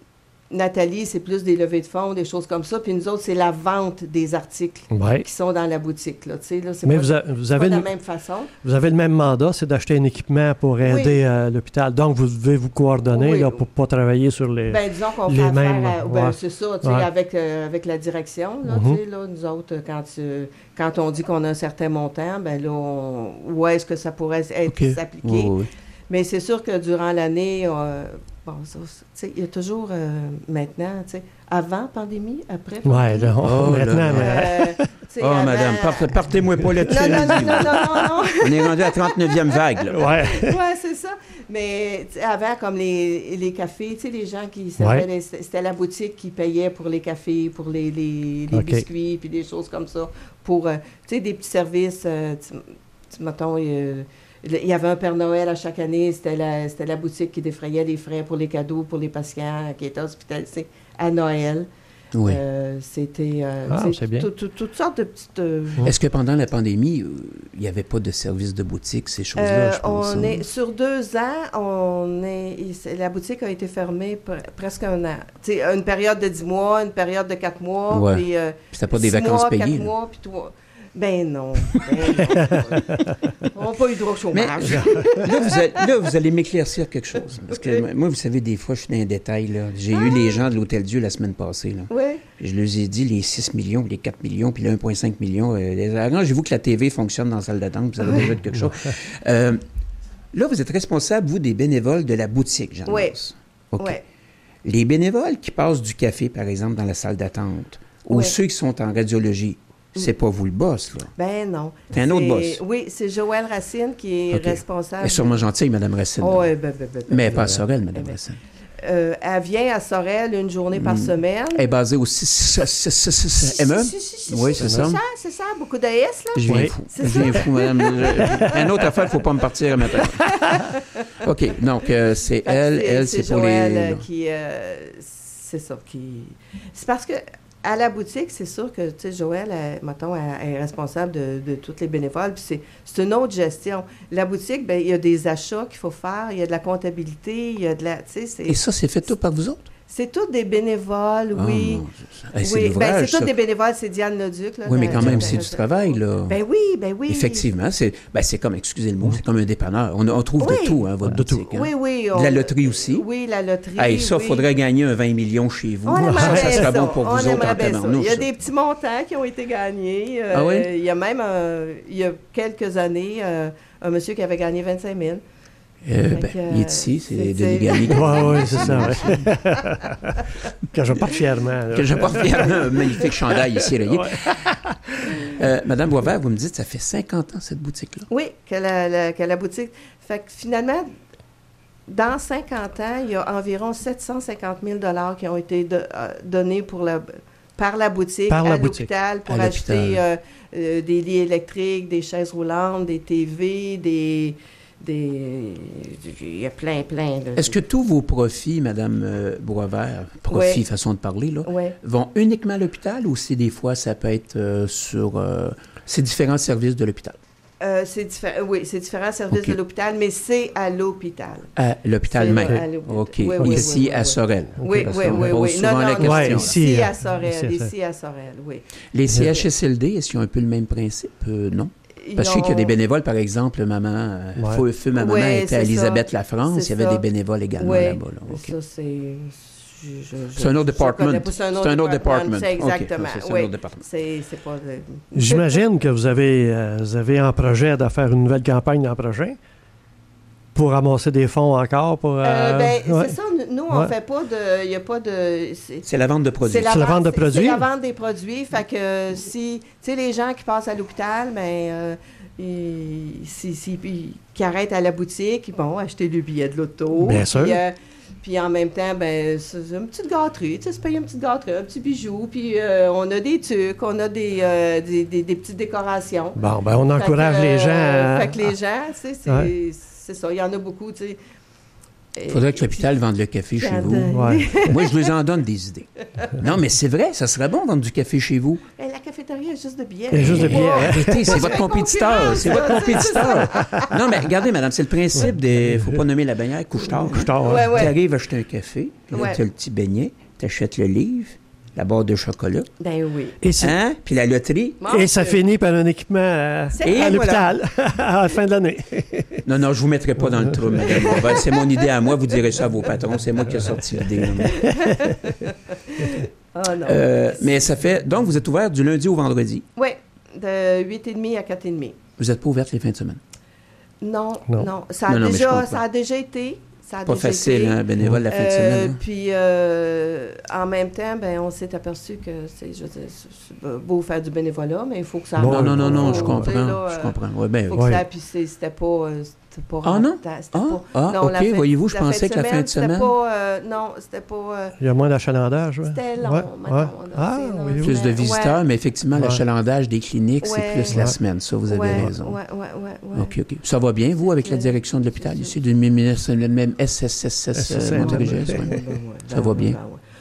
Nathalie, c'est plus des levées de fonds, des choses comme ça. Puis nous autres, c'est la vente des articles qui sont dans la boutique. Là, là, c'est mais pas, vous avez pas de la même façon. Vous avez le même mandat, c'est d'acheter un équipement pour aider l'hôpital. Donc, vous devez vous coordonner là, pour ne pas travailler sur les bien, disons qu'on fait affaire c'est ça, avec la direction. Là, là, nous autres, quand on dit qu'on a un certain montant, ben là, où est-ce que ça pourrait être s'appliquer? Mais c'est sûr que durant l'année... il y a toujours maintenant, avant pandémie, après pandémie. Oui, maintenant. Madame, partez-moi pas là-dessus. Non. On est rendu à la 39e vague. Oui, c'est ça. Mais avant, comme les cafés, les gens qui c'était la boutique qui payait pour les cafés, pour les biscuits, puis des choses comme ça. Pour, des petits services, mettons... Il y avait un Père Noël à chaque année. C'était la boutique qui défrayait les frais pour les cadeaux pour les patients qui étaient hospitalisés à Noël. Oui. C'était c'est bien. Toutes sortes de petites... Est-ce que pendant la pandémie, il n'y avait pas de service de boutique, ces choses-là, je pense? Sur 2 ans, la boutique a été fermée presque un an. Une période de 10 mois, une période de 4 mois. Ouais. Puis, c'était pas des vacances payées. 4 mois, puis 3... Ben non. On n'a pas eu droit au chômage. Là, vous allez m'éclaircir quelque chose. Parce que moi, vous savez, des fois, je suis dans les détails. Là. J'ai eu les gens de l'Hôtel-Dieu la semaine passée. Là. Oui. Je leur ai dit les 6 millions, les 4 millions, puis les 1,5 million. Arrangez-vous que la TV fonctionne dans la salle d'attente, puis ça va déjà être quelque chose. Là, vous êtes responsable, vous, des bénévoles de la boutique, Jeanne. Oui. OK. Oui. Les bénévoles qui passent du café, par exemple, dans la salle d'attente, ou ceux qui sont en radiologie, c'est pas vous le boss, là. Ben non. C'est un autre boss. Oui, c'est Joëlle Racine qui est responsable. Elle est sûrement gentille, Mme Racine. Oui, mais pas à Sorel, Mme Racine. Elle vient à Sorel une journée par semaine. Elle est basée au ME? Oui, c'est ça. C'est ça, beaucoup de S, là. Je viens fou, madame. Une autre affaire, il ne faut pas me partir à matin. OK, donc c'est elle, c'est pour Joëlle qui... c'est ça, c'est parce que à la boutique, c'est sûr que, tu sais, Joëlle, mettons, elle est responsable de toutes les bénévoles, puis c'est une autre gestion. La boutique, bien, il y a des achats qu'il faut faire, il y a de la comptabilité, il y a de la, tu sais... Et ça, c'est fait tout par vous autres? C'est tous des bénévoles, oui. C'est tous des bénévoles, c'est Diane Leduc. Là, oui, mais quand même, c'est du travail, là. Ben oui. Effectivement, c'est comme, excusez le mot, c'est comme un dépanneur. On trouve de tout, hein, votre boutique. Hein. Oui. De la loterie aussi. Oui, la loterie, il faudrait gagner un 20 millions chez vous. Ça serait bon pour vous autres en tabarnouche. Il y a des petits montants qui ont été gagnés. Il y a même, il y a quelques années, un monsieur qui avait gagné 25 000. Il est ici, c'est Denis Gagné. Oui, c'est ça. Que je porte fièrement. Un magnifique chandail ici, rayé. Madame Boisvert, vous me dites, ça fait 50 ans, cette boutique-là? Oui, que la boutique... Fait que finalement, dans 50 ans, il y a environ 750 000 $ qui ont été donnés par la boutique à l'hôpital pour acheter des lits électriques, des chaises roulantes, des TV, il y a plein. Est-ce que tous vos profits, Mme Boisvert, façon de parler, là, vont uniquement à l'hôpital ou c'est des fois, ça peut être sur ces différents services de l'hôpital? C'est différents services de l'hôpital, mais c'est à l'hôpital. À l'hôpital même? OK. Ici, à Sorel? Oui. Ici, à Sorel, oui. Les CHSLD, est-ce qu'ils ont un peu le même principe? Non? Parce que je sais qu'il y a des bénévoles, par exemple, maman était à Elisabeth La France, il y avait des bénévoles également là-bas. Là. Okay. Ça, c'est un autre département. C'est un autre département. C'est exactement. C'est un autre département. C'est pas... J'imagine que vous avez en projet de faire une nouvelle campagne l'an prochain pour ramasser des fonds encore. C'est ça. Nous, on ne fait pas de... Il n'y a pas de... C'est la vente de produits. C'est la vente des produits. Fait que si... Tu sais, les gens qui passent à l'hôpital, qui arrêtent à la boutique, ils vont acheter le billet de l'auto. Bien sûr. Puis en même temps, c'est une petite gâterie. Tu sais, c'est payer une petite gâterie, un petit bijou. Puis on a des tucs, on a des petites décorations. Bon, on encourage les gens. Fait que les gens, tu sais, c'est ça. Il y en a beaucoup, tu sais. Il faudrait que l'hôpital vende le café chez vous. Ouais. Moi, je vous en donne des idées. Non, mais c'est vrai, ça serait bon de vendre du café chez vous. La cafétéria est juste de bière. Arrêtez, c'est votre compétiteur. C'est votre compétiteur. Non, mais regardez, madame, c'est le principe des... Il ne faut pas nommer la bannière couche-tard. Couche-tard, Tu arrives acheter un café, puis là, tu as le petit beignet, t'achètes le livre, la barre de chocolat. Ben oui. Hein? Puis la loterie. Bon, Et ça finit par un équipement à l'hôpital à la fin de l'année. Non, je vous mettrai pas dans le trou, madame. C'est mon idée à moi. Vous direz ça à vos patrons. C'est moi qui ai sorti l'idée. Oh, non. Mais ça fait... Donc, vous êtes ouvert du lundi au vendredi. Oui, de 8h30 à 4h30. Vous n'êtes pas ouverte les fins de semaine. Non. Ça a déjà été. Pas facile, hein, bénévole la fin de semaine. Puis, en même temps, on s'est aperçu que c'est beau faire du bénévolat, mais il faut que ça... Non, je comprends. Je comprends. Faut que ça... Puis c'était pas... Ah non? OK. Voyez-vous, je pensais que la fin de semaine... C'était pas... Il y a moins d'achalandage, oui. C'était long, maintenant. Plus de visiteurs, mais effectivement, l'achalandage des cliniques, c'est plus la semaine. Ça, vous avez raison. Oui. OK. Ça va bien, vous, avec la direction de l'hôpital ici, du même SSSS Montérégie? Ça va bien?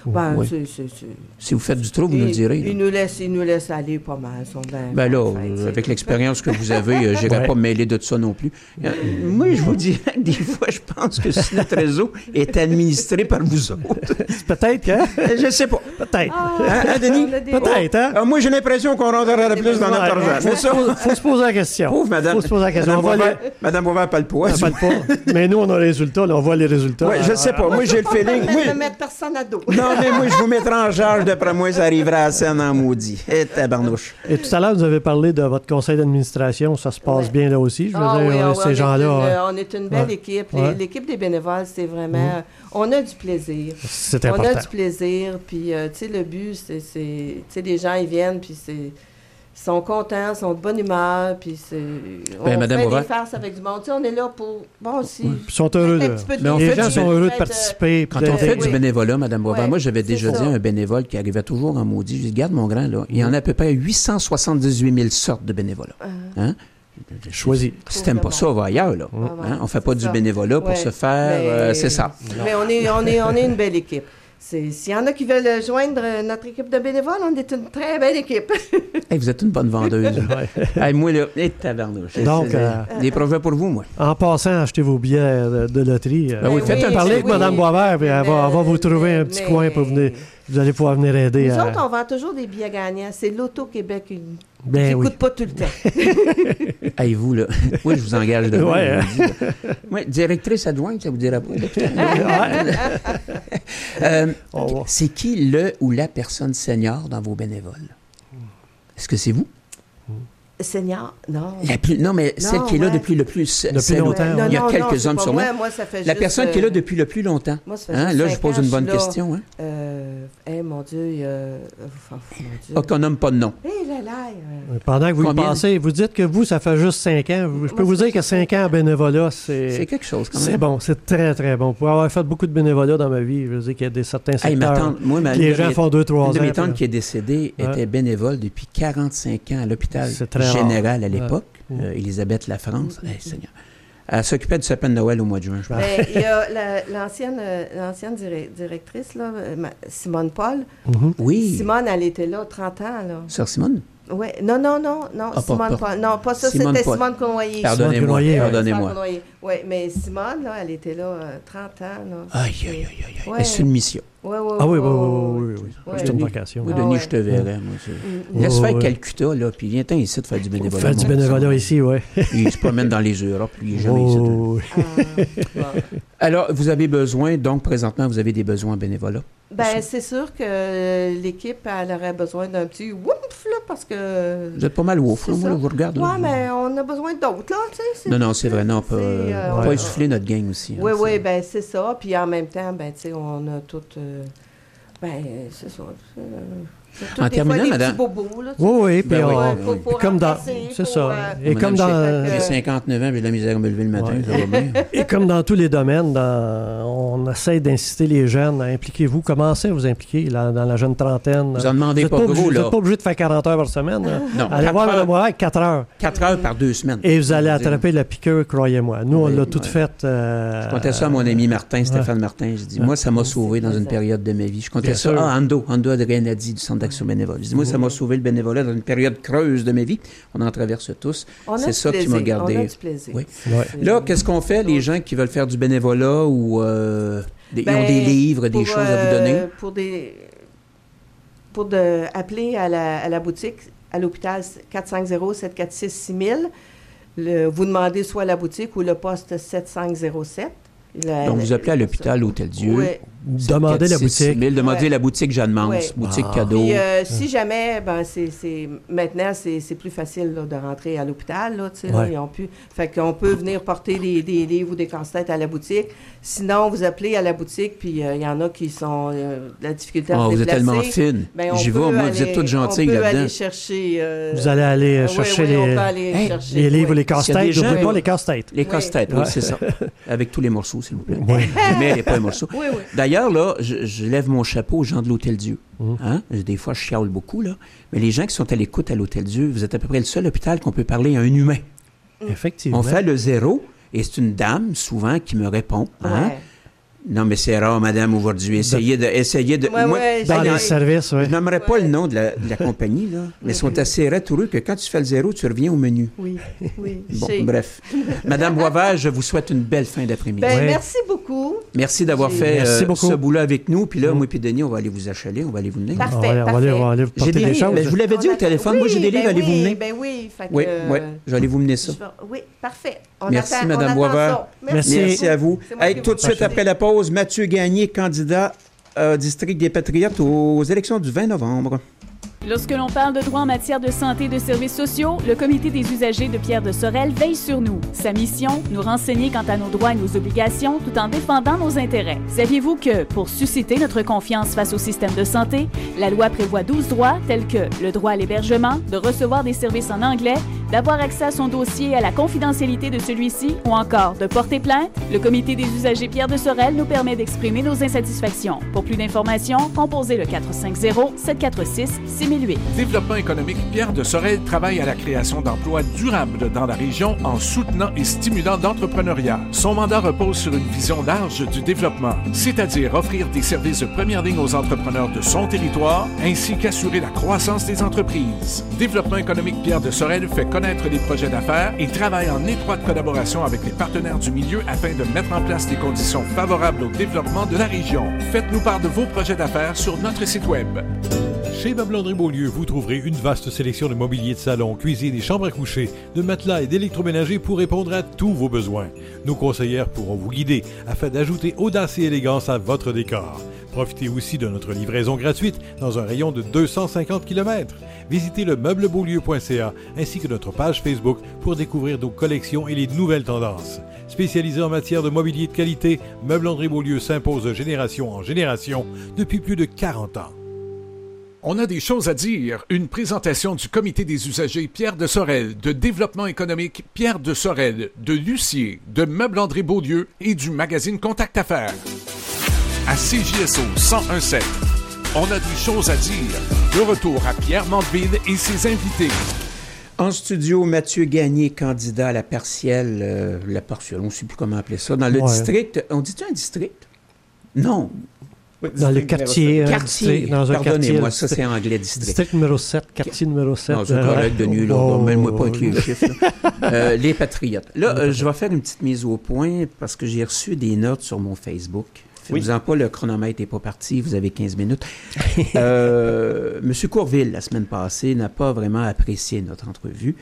Si vous faites du trop, vous nous le direz. Ils nous laissent aller pas mal. Ils sont avec l'expérience que vous avez, je n'irai pas me mêler de ça non plus. Moi, je vous dirais que des fois, je pense que si notre réseau est administré par vous autres. Peut-être, hein? Je ne sais pas. Peut-être. Hein, Denis? Peut-être, hein? Moi, j'ai l'impression qu'on rentrerait plus dans notre argent. Il faut se poser la question. Pauvre madame. Il faut se poser la question. Madame Boisvert n'a pas le poids. Mais nous, on a les résultats. Là, on voit les résultats. Oui, je ne sais pas. Moi, j'ai le feeling. Je ne mettre personne à dos. Non, mais moi, je vous mettrai en charge. D'après moi, ça arrivera à scène en maudit. Et tabarnouche. Et tout à l'heure, vous avez parlé de votre conseil d'administration. Ça se passe bien là aussi. Je veux dire, ces gens-là... On est une belle équipe. L'équipe des bénévoles, c'est vraiment... On a du plaisir. C'est important. On a du plaisir. Puis, tu sais, le but, c'est... Tu sais, les gens, ils viennent, puis ils sont contents, ils sont de bonne humeur, puis on fait des farces avec du monde. Tu sais, on est là pour... Bon, aussi... Ils sont heureux les gens sont heureux de participer. Quand on fait du bénévolat, Mme Boisvert, moi, j'avais déjà dit à un bénévole qui arrivait toujours en maudit, je dis, regarde mon grand, là, il y en a à peu près 878 000 sortes de bénévolat. Hein? Choisis. Si t'aimes pas ça, va ailleurs, là. Hein? On fait pas du bénévolat pour se faire... c'est ça. Mais on est une belle équipe. S'il y en a qui veulent joindre notre équipe de bénévoles, on est une très belle équipe. Vous êtes une bonne vendeuse. Moi, là, tabarnouche. Donc, des projets pour vous, moi. En passant, achetez vos billets de loterie. Parlez avec Mme Boisvert, puis elle va vous trouver un petit coin pour venir. Vous allez pouvoir venir aider. Nous autres, on vend toujours des billets gagnants. C'est l'Auto-Québec qui ne coûte pas tout le temps. Vous, là. Moi, je vous engage de moi. Directrice adjointe, ça vous dira pas. C'est qui le ou la personne senior dans vos bénévoles? Est-ce que c'est vous? Senior? Non. Celle qui est là depuis le plus longtemps. Il y a quelques hommes sur moi. La personne qui est là depuis le plus longtemps. Moi, ça fait là, je pose une bonne question. Mon Dieu, qu'on nomme pas de nom. Pendant que vous y passez, vous dites que vous, ça fait juste 5 ans. Je peux vous dire que 5 ans en bénévolat, c'est quelque chose quand même. C'est bon, c'est très, très bon. Pour avoir fait beaucoup de bénévolat dans ma vie, je veux dire qu'il y a certains secteurs les gens font 2-3 ans. Une de mes tantes qui est décédée était bénévole depuis 45 ans à l'hôpital général à l'époque, Élisabeth Lafrance. Seigneur. Elle s'occupait du sapin de Noël au mois de juin, je pense. Il y a l'ancienne directrice, là, Simone Paul. Oui. Simone, elle était là 30 ans. Là. Sœur Simone? Oui. Non, Simone Paul. Non, pas ça, c'était Simone Cournoyer. Pardonnez-moi. Oui, mais Simone, là, elle était là 30 ans. Là. Aïe. C'est une mission. Oui. C'est une vocation. Oui, Denis, je te verrai. Laisse faire Calcutta, là, puis viens-t'en ici de faire du bénévolat. Faire du bénévolat ici, oui. Il se promène dans les Europes, lui, il n'est jamais ici. Alors, vous avez besoin, donc, présentement, vous avez des besoins bénévolats? C'est sûr que l'équipe, elle aurait besoin d'un petit whoop, là, parce que... Vous êtes pas mal ouf, là, moi, je vous regarde. Oui, mais on a besoin d'autres, là, tu sais. Non, c'est vrai, non, on va essouffler notre gang aussi. Oui, c'est ça. Puis en même temps, tu sais, on a tout... c'est ça. En terminant, madame. Oui, puis comme dans. C'est ça. Et comme dans. J'ai 59 ans, j'ai de la misère à me lever le matin, ça va bien. Et comme dans tous les domaines, on essaie d'inciter les jeunes à impliquez-vous. Commencez à vous impliquer dans la jeune trentaine. Vous en demandez pas gros, là. Vous n'êtes pas obligé de faire 40 heures par semaine. Non. Allez voir Mme Boisvert, 4 heures. 4 heures par 2 semaines. Et vous allez attraper la piqûre, croyez-moi. Nous, on l'a tout fait. Je comptais ça à mon ami Martin, Stéphane Martin. Je dis, moi, ça m'a sauvé dans une période de ma vie. Je comptais ça à Ando Adrianadi du Centre d'action bénévole. Je dis, moi, ça m'a sauvé le bénévolat dans une période creuse de ma vie. On en traverse tous. C'est ça qui m'a gardé. On a du plaisir. Oui. Là, qu'est-ce qu'on fait, les gens qui veulent faire du bénévolat ou... Ils ont des livres, des choses à vous donner? Appeler à la boutique, à l'hôpital 450-746-6000. Vous demandez soit la boutique ou le poste 7507. Donc, vous appelez à l'hôpital Hôtel-Dieu. Oui. Demandez la boutique. Demandez la boutique Jeanne-Mance, boutique cadeau. Puis, si jamais, maintenant, c'est plus facile là, de rentrer à l'hôpital. Là, ils ont pu, fait qu'on peut venir porter des livres ou des casse-têtes à la boutique. Sinon, vous appelez à la boutique, puis il y en a qui sont la difficulté à se déplacer. Vous êtes tellement fine. J'y vais, moi, vous êtes toutes gentilles là-dedans. On peut aller chercher... vous allez aller chercher les livres ou les casse-têtes. N'oubliez pas les casse-têtes. Les casse-têtes, oui, c'est ça. Avec tous les morceaux, s'il vous plaît. Mais pas les morceaux. D'ailleurs, là, je lève mon chapeau aux gens de l'Hôtel-Dieu. Hein? Des fois, je chiale beaucoup, là. Mais les gens qui sont à l'écoute à l'Hôtel-Dieu, vous êtes à peu près le seul hôpital qu'on peut parler à un humain. Effectivement. On fait le 0, et c'est une dame, souvent, qui me répond. Hein? Non, mais c'est rare, madame, aujourd'hui. Essayez de... Moi, dans les services, oui. Je n'aimerais pas le nom de la compagnie, là, mais ils sont assez ratoureux que quand tu fais le 0, tu reviens au menu. Oui. Bon, bref. Madame Boisvert, je vous souhaite une belle fin d'après-midi. Merci beaucoup. Merci d'avoir fait ce boulot avec nous. Puis là, moi et Denis, on va aller vous achaler, on va aller vous mener. Parfait. On va aller vous porter des choses. Je vous l'avais dit au téléphone, moi j'ai des livres, allez vous mener. Oui. J'allais vous mener ça. Oui, parfait. Merci, Madame Boisvert. Merci à vous. Tout de suite après la pause, Mathieu Gagné, candidat district des Patriotes aux élections du 20 novembre. Lorsque l'on parle de droit en matière de santé et de services sociaux, le Comité des usagers de Pierre de Sorel veille sur nous. Sa mission, nous renseigner quant à nos droits et nos obligations tout en défendant nos intérêts. Saviez-vous que, pour susciter notre confiance face au système de santé, la loi prévoit 12 droits tels que le droit à l'hébergement, de recevoir des services en anglais, d'avoir accès à son dossier et à la confidentialité de celui-ci ou encore de porter plainte? Le Comité des usagers Pierre de Sorel nous permet d'exprimer nos insatisfactions. Pour plus d'informations, composez le 450-746-6008. Développement économique Pierre de Sorel travaille à la création d'emplois durables dans la région en soutenant et stimulant l'entrepreneuriat. Son mandat repose sur une vision large du développement, c'est-à-dire offrir des services de première ligne aux entrepreneurs de son territoire, ainsi qu'assurer la croissance des entreprises. Développement économique Pierre de Sorel fait connaître les projets d'affaires et travaille en étroite collaboration avec les partenaires du milieu afin de mettre en place des conditions favorables au développement de la région. Faites-nous part de vos projets d'affaires sur notre site Web. Chez Meubles André Beaulieu, vous trouverez une vaste sélection de mobilier de salon, cuisine et chambres à coucher, de matelas et d'électroménagers pour répondre à tous vos besoins. Nos conseillères pourront vous guider afin d'ajouter audace et élégance à votre décor. Profitez aussi de notre livraison gratuite dans un rayon de 250 km. Visitez le meublesbeaulieu.ca ainsi que notre page Facebook pour découvrir nos collections et les nouvelles tendances. Spécialisé en matière de mobilier de qualité, Meubles André Beaulieu s'impose de génération en génération depuis plus de 40 ans. On a des choses à dire. Une présentation du Comité des usagers Pierre de Sorel, de Développement économique Pierre de Sorel, de Lucier, de Meubles André Beaulieu et du magazine Contact Affaires. À CJSO 101.7, on a des choses à dire. De retour à Pierre Mandeville et ses invités. En studio, Mathieu Gagné, candidat à la partielle, on ne sait plus comment appeler ça, dans le district. On dit-tu un district? Non. Dans le quartier. Pardonnez-moi, ça c'est anglais, district. District numéro 7, quartier numéro 7. Non, c'est correct, Denis, là. Mets-moi pas avec les chiffres. Les Patriotes. Là, je vais faire une petite mise au point parce que j'ai reçu des notes sur mon Facebook. Faites-vous-en pas, le chronomètre n'est pas parti, vous avez 15 minutes. Monsieur Courville, la semaine passée, n'a pas vraiment apprécié notre entrevue.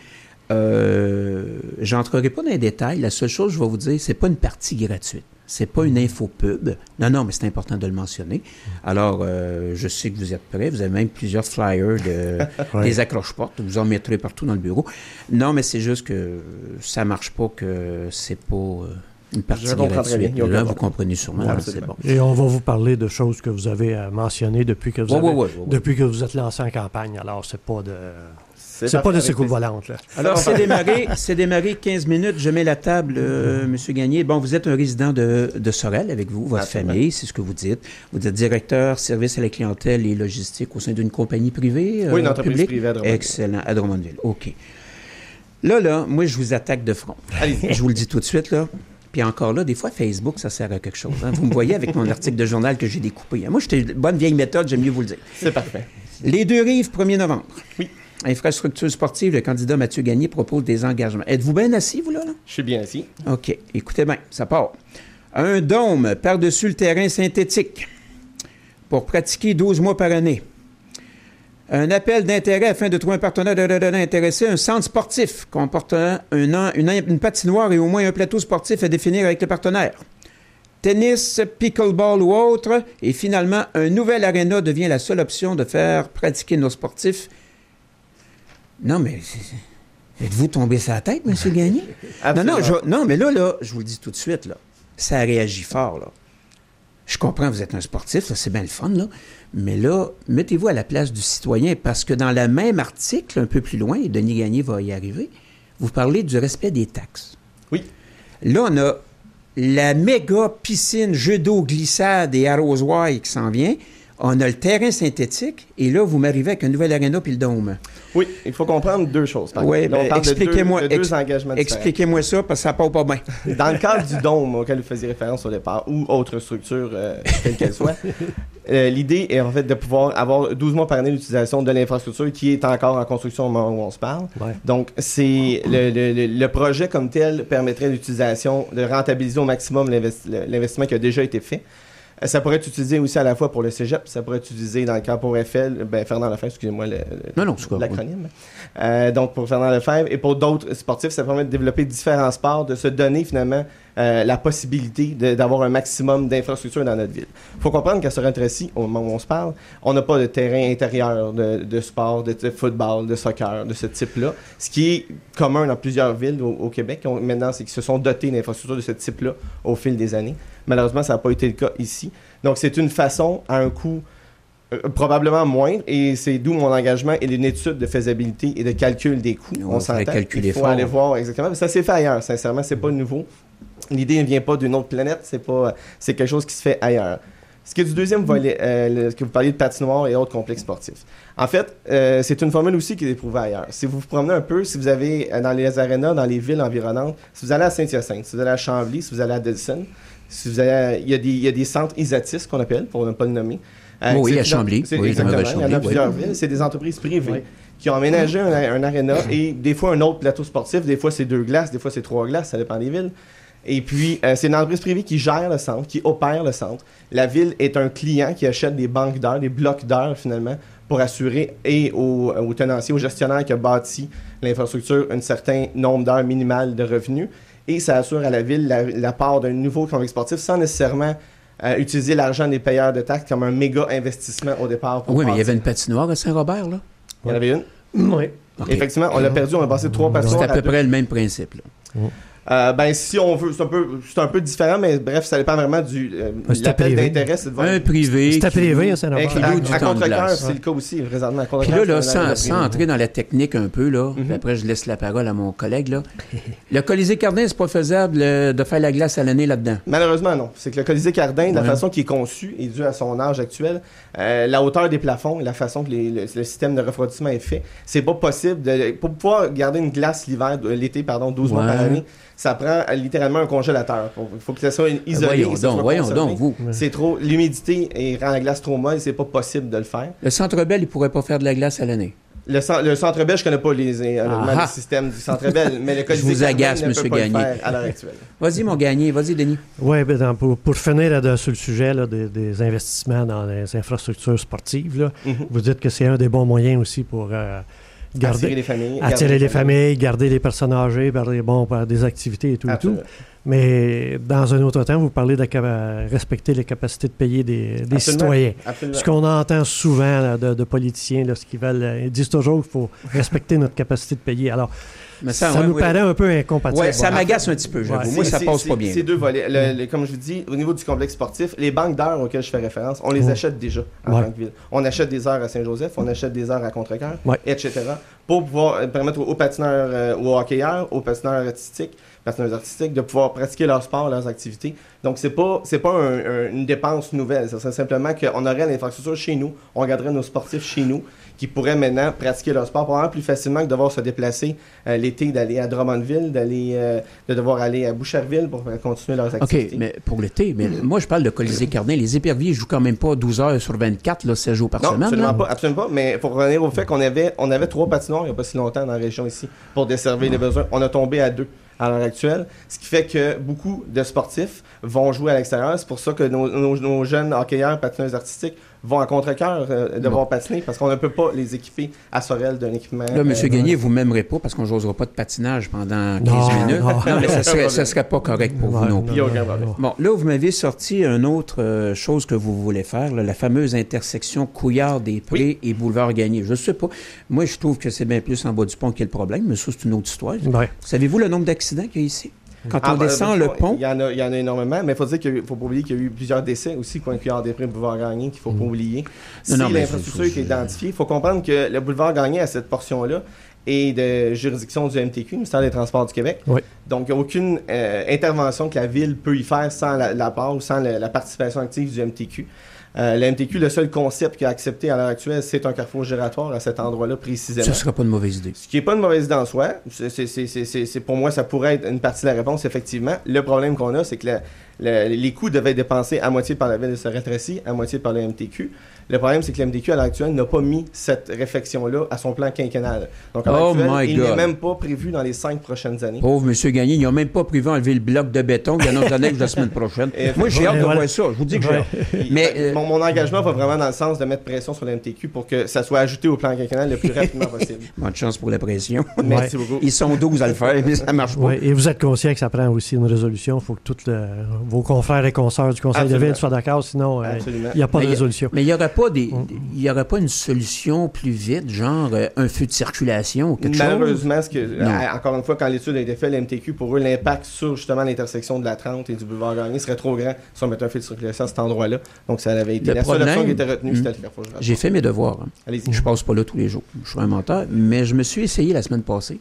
J'entrerai pas dans les détails. La seule chose que je vais vous dire, c'est pas une partie gratuite. C'est pas une infopub. Non, mais c'est important de le mentionner. Alors, je sais que vous êtes prêts. Vous avez même plusieurs flyers, des accroche-portes. Vous en mettrez partout dans le bureau. Non, mais c'est juste que ça marche pas, que c'est pas une partie gratuite. Là, vous comprenez sûrement. Là, c'est bon. Et on va vous parler de choses que vous avez mentionnées depuis que vous depuis que vous êtes lancé en campagne. Alors, c'est pas de... C'est pas de secours volantes, là. Alors, c'est démarré 15 minutes. Je mets la table, Monsieur Gagné. Bon, vous êtes un résident de Sorel avec vous, votre famille, c'est ce que vous dites. Vous êtes directeur service à la clientèle et logistique au sein d'une compagnie privée? Oui, une entreprise privée à Drummondville. Excellent, à Drummondville. OK. Là, moi, je vous attaque de front. Allez-y. Je vous le dis tout de suite, là. Puis encore là, des fois, Facebook, ça sert à quelque chose. Hein. Vous me voyez avec mon article de journal que j'ai découpé. Moi, j'étais une bonne vieille méthode, j'aime mieux vous le dire. C'est parfait. Les Deux-Rives, 1er novembre. Oui. Infrastructure sportive, le candidat Mathieu Gagné propose des engagements. Êtes-vous bien assis, vous, là? Je suis bien assis. OK. Écoutez bien, ça part. Un dôme par-dessus le terrain synthétique pour pratiquer 12 mois par année. Un appel d'intérêt afin de trouver un partenaire intéressé. Un centre sportif comportant une patinoire et au moins un plateau sportif à définir avec le partenaire. Tennis, pickleball ou autre. Et finalement, un nouvel aréna devient la seule option de faire pratiquer nos sportifs. Non, mais êtes-vous tombé sur la tête, M. Gagné? Non, mais là, je vous le dis tout de suite, là, ça réagit fort, là. Je comprends, vous êtes un sportif, là, c'est bien le fun, là. Mais là, mettez-vous à la place du citoyen, parce que dans le même article, un peu plus loin, et Denis Gagné va y arriver, vous parlez du respect des taxes. Oui. Là, on a la méga piscine, jeu d'eau, glissade et arrosoir qui s'en vient. On a le terrain synthétique, et là, vous m'arrivez avec un nouvel aréna puis le dôme. Oui, il faut comprendre deux choses. Oui, là, on parle expliquez-moi, de deux engagements différents. Expliquez-moi ça, parce que ça part pas bien. Dans le cadre du dôme auquel vous faisiez référence au départ, ou autre structure, quelle qu'elle soit, l'idée est en fait de pouvoir avoir 12 mois par année d'utilisation de l'infrastructure qui est encore en construction au moment où on se parle. Ouais. Donc, c'est le projet comme tel permettrait l'utilisation, de rentabiliser au maximum l'investissement qui a déjà été fait. Ça pourrait être utilisé aussi à la fois pour le cégep, ça pourrait être utilisé dans le cas pour Eiffel, Fernand Lefebvre, excusez-moi l'acronyme. Donc pour Fernand Lefebvre et pour d'autres sportifs, ça permet de développer différents sports, de se donner finalement la possibilité d'avoir un maximum d'infrastructures dans notre ville. Il faut comprendre qu'à Sorel-Tracy, au moment où on se parle, on n'a pas de terrain intérieur de sport, de football, de soccer, de ce type-là. Ce qui est commun dans plusieurs villes au Québec maintenant, c'est qu'ils se sont dotés d'infrastructures de ce type-là au fil des années. Malheureusement, ça n'a pas été le cas ici. Donc, c'est une façon à un coût probablement moindre, et c'est d'où mon engagement et une étude de faisabilité et de calcul des coûts. On s'entend. Il faut aller voir exactement. Ça s'est fait ailleurs, sincèrement, c'est pas nouveau. L'idée ne vient pas d'une autre planète, c'est quelque chose qui se fait ailleurs. Ce qui est du deuxième volet, que vous parliez de patinoire et autres complexes sportifs. En fait, c'est une formule aussi qui est éprouvée ailleurs. Si vous vous promenez un peu, si vous avez dans les arénas, dans les villes environnantes, si vous allez à Saint-Hyacinthe, si vous allez à Chambly, si vous allez à Delson, si vous allez il y a des centres ISATIS qu'on appelle, pour ne pas le nommer. Oui, à Chambly. Exactement. Il y en a plusieurs villes. C'est des entreprises privées qui ont aménagé un aréna et des fois un autre plateau sportif. Des fois, c'est 2 glaces, des fois, c'est 3 glaces. Ça dépend des villes. Et puis, c'est une entreprise privée qui gère le centre, qui opère le centre. La ville est un client qui achète des banques d'heures, des blocs d'heures, finalement, pour assurer et au tenancier, au gestionnaire qui a bâti l'infrastructure un certain nombre d'heures minimales de revenus. Et ça assure à la ville la part d'un nouveau complexe sportif sans nécessairement utiliser l'argent des payeurs de taxes comme un méga investissement au départ. Oui, mais il y avait une patinoire à Saint-Robert, là? Il y en avait une? Oui. Okay. Effectivement, on l'a perdu, on a passé 3 patinoires. C'est à peu près le même principe, là. Si on veut, c'est un peu différent, mais bref, ça dépend vraiment du l'appel d'intérêt. C'est un privé. C'était privé à Saint-Robert. À contre-cœur, c'est le cas aussi, présentement. Puis là, sans entrer dans la technique un peu, là, puis après, je laisse la parole à mon collègue, là. Le Colisée Cardin, c'est pas faisable de faire la glace à l'année là-dedans? Malheureusement, non. C'est que le Colisée Cardin, de la façon qu'il est conçu et dû à son âge actuel, la hauteur des plafonds et la façon que le système de refroidissement est fait, c'est pas possible pour pouvoir garder une glace l'été, 12 mois par année. Ça prend littéralement un congélateur. Il faut que ça soit isolé. Voyons donc, vous. C'est trop. L'humidité rend la glace trop molle, c'est pas possible de le faire. Le Centre Bell, il pourrait pas faire de la glace à l'année. Le Centre Bell, je connais pas le système du Centre Bell, mais le Colisée je vous agace, M. Gagné. À l'heure actuelle. Vas-y, mon Gagné. Vas-y, Denis. Oui, pour finir sur le sujet là, des investissements dans les infrastructures sportives, là, vous dites que c'est un des bons moyens aussi pour... attirer les familles, garder les personnes âgées, par des activités et tout. Mais dans un autre temps, vous parlez de respecter les capacités de payer des citoyens. Absolument. Ce qu'on entend souvent là, de politiciens, là, ce qu'ils veulent, ils disent toujours qu'il faut respecter notre capacité de payer. Alors, ça nous paraît un peu incompatible. Oui, ça m'agace un petit peu, j'avoue. Moi, ça passe pas bien. C'est 2 volets. Comme je vous dis, au niveau du complexe sportif, les banques d'heures auxquelles je fais référence, on les achète déjà en tant que ville. On achète des heures à Saint-Joseph, on achète des heures à Contrecœur, etc. pour pouvoir permettre aux patineurs, aux hockeyeurs, aux patineurs artistiques de pouvoir pratiquer leur sport, leurs activités. Donc, c'est pas une dépense nouvelle. Ça serait simplement qu'on aurait l'infrastructure chez nous, on garderait nos sportifs chez nous, qui pourraient maintenant pratiquer leur sport probablement plus facilement que de devoir se déplacer l'été, d'aller à Drummondville, de devoir aller à Boucherville pour continuer leurs activités. OK, mais pour l'été, moi, je parle de Colisée Cardin. Les éperviers jouent quand même pas 12 heures sur 24, là, 16 jours par semaine. Non, absolument pas. Mais pour revenir au fait qu'on avait 3 patinoires il n'y a pas si longtemps dans la région ici pour desservir les besoins. On a tombé à 2. à l'heure actuelle, ce qui fait que beaucoup de sportifs vont jouer à l'extérieur. C'est pour ça que nos jeunes hockeyeurs, patineuses artistiques vont à contre-cœur devoir patiner parce qu'on ne peut pas les équiper à Sorel d'un équipement. Là, M. Gagné, vous ne m'aimerez pas parce qu'on n'osera pas de patinage pendant 15 minutes. Non, mais ça serait pas correct pour vous non plus. Bon, là, vous m'avez sorti une autre chose que vous voulez faire, là, la fameuse intersection Couillard-des-Prés et Boulevard-Gagné. Je ne sais pas. Moi, je trouve que c'est bien plus en bas du pont qu'il y a le problème, mais ça, c'est une autre histoire. Ouais. Savez-vous le nombre d'accidents qu'il y a ici? Quand on descend le pont... Il y en a énormément, mais il faut dire qu'il ne faut pas oublier qu'il y a eu plusieurs décès aussi, coin Couillard-des-Prés, boulevard Gagné, qu'il ne faut pas oublier. Si l'infrastructure qui est identifiée, il faut comprendre que le boulevard Gagné, à cette portion-là, est de juridiction du MTQ, ministère des Transports du Québec. Oui. Donc, il n'y a aucune intervention que la Ville peut y faire sans la part ou sans la participation active du MTQ. Le MTQ, le seul concept qu'il a accepté à l'heure actuelle, c'est un carrefour giratoire à cet endroit-là précisément. Ça ne sera pas une mauvaise idée. Ce qui n'est pas une mauvaise idée en soi. C'est pour moi, ça pourrait être une partie de la réponse, effectivement. Le problème qu'on a, c'est que les coûts devaient être dépensés à moitié par la Ville de Sorel-Tracy, à moitié par le MTQ. Le problème, c'est que le MTQ, à l'heure actuelle, n'a pas mis cette réflexion-là à son plan quinquennal. Donc, à l'heure actuelle, il n'est même pas prévu dans les 5 prochaines années. Pauvre M. Gagné, ils n'ont même pas prévu enlever le bloc de béton qu'il y en a annexe la semaine prochaine. Moi, j'ai hâte de voir ça. Je vous dis que j'ai hâte. Mais mon engagement va vraiment dans le sens de mettre pression sur le MTQ pour que ça soit ajouté au plan quinquennal le plus rapidement possible. Bonne chance pour la pression. Merci beaucoup. Ils sont 12 à le faire, mais ça ne marche pas. Ouais, et vous êtes conscient que ça prend aussi une résolution. Il faut que tous vos confrères et consoeurs du Conseil de Ville soient d'accord, sinon il n'y a pas de résolution. Mais il n'y aurait pas il n'y aurait pas une solution plus vite, genre un feu de circulation ou quelque chose? Malheureusement, encore une fois, quand l'étude a été faite, le MTQ, pour eux, l'impact sur justement l'intersection de la 30 et du boulevard Gagné serait trop grand si on mettait un feu de circulation à cet endroit-là. Donc, ça avait été la seule option qui était retenue, c'était le carrefour giratoire. J'ai fait mes devoirs. Hein. Allez-y. Je passe pas là tous les jours. Je suis un menteur, mais je me suis essayé la semaine passée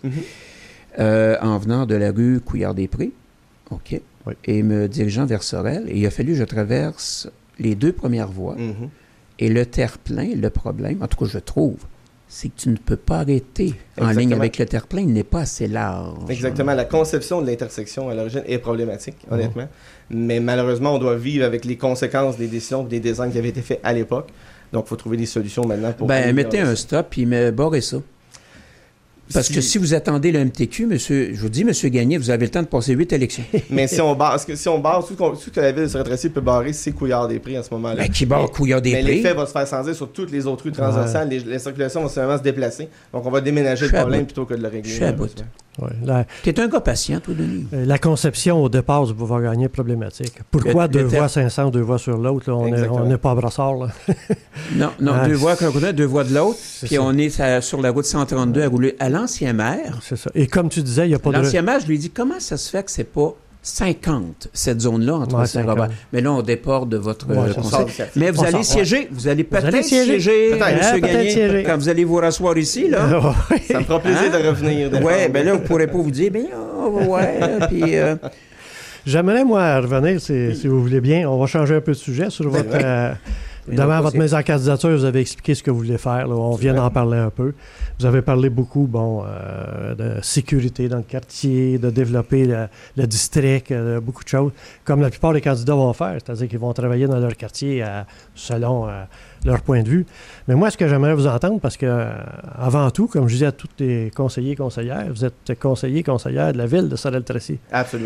en venant de la rue Couillard-des-Prés. OK. Oui. Et me dirigeant vers Sorel. Et il a fallu que je traverse les 2 premières voies. Et le terre-plein, le problème, en tout cas je trouve, c'est que tu ne peux pas arrêter en ligne avec le terre-plein, il n'est pas assez large. Exactement. La conception de l'intersection à l'origine est problématique, honnêtement. Mais malheureusement, on doit vivre avec les conséquences des décisions et des designs qui avaient été faits à l'époque. Donc, il faut trouver des solutions maintenant pour... mettez un stop puis barrez ça. Parce que si vous attendez le MTQ, je vous dis, M. Gagné, vous avez le temps de passer 8 élections. Mais si on barre, tout ce que la Ville de Sorel-Tracy peut barrer, c'est Couillard-des-Prés en ce moment-là. Qui barre Couillard-des-Prés? Mais l'effet va se faire sentir sur toutes les autres rues transversales. Les circulations vont simplement se déplacer. Donc, on va déménager le problème plutôt que de le régler. Je suis à bout. Tu es un gars patient, toi, Denis. La conception au départ du boulevard Gagné est problématique. Pourquoi 2 voies 500, 2 voies sur l'autre? On n'est pas à Brassard. Là. non, 2 voies d'un côté, 2 voies de l'autre. Puis on est sur la route 132 à rouler à l'ancien maire. C'est ça. Et comme tu disais, il n'y a pas de... L'ancien maire, je lui ai dit, comment ça se fait que c'est pas 50, cette zone-là, entre Saint-Robert? Mais là, on déporte de votre conseil. Mais vous allez siéger. Vous allez peut-être siéger, M. Gagné, quand vous allez vous rasseoir ici, là. Ça me fera plaisir de revenir. Oui, bien là, vous ne pourrez pas vous dire, puis... J'aimerais, moi, revenir, si vous voulez bien. On va changer un peu de sujet sur votre... Devant votre mise en candidature, vous avez expliqué ce que vous voulez faire. Là. On vient d'en parler un peu. Vous avez parlé beaucoup de sécurité dans le quartier, de développer le district, beaucoup de choses, comme la plupart des candidats vont faire, c'est-à-dire qu'ils vont travailler dans leur quartier selon leur point de vue. Mais moi, ce que j'aimerais vous entendre, parce que avant tout, comme je disais à tous les conseillers et conseillères, vous êtes conseiller et conseillère de la ville de Sorel-Tracy. Absolument.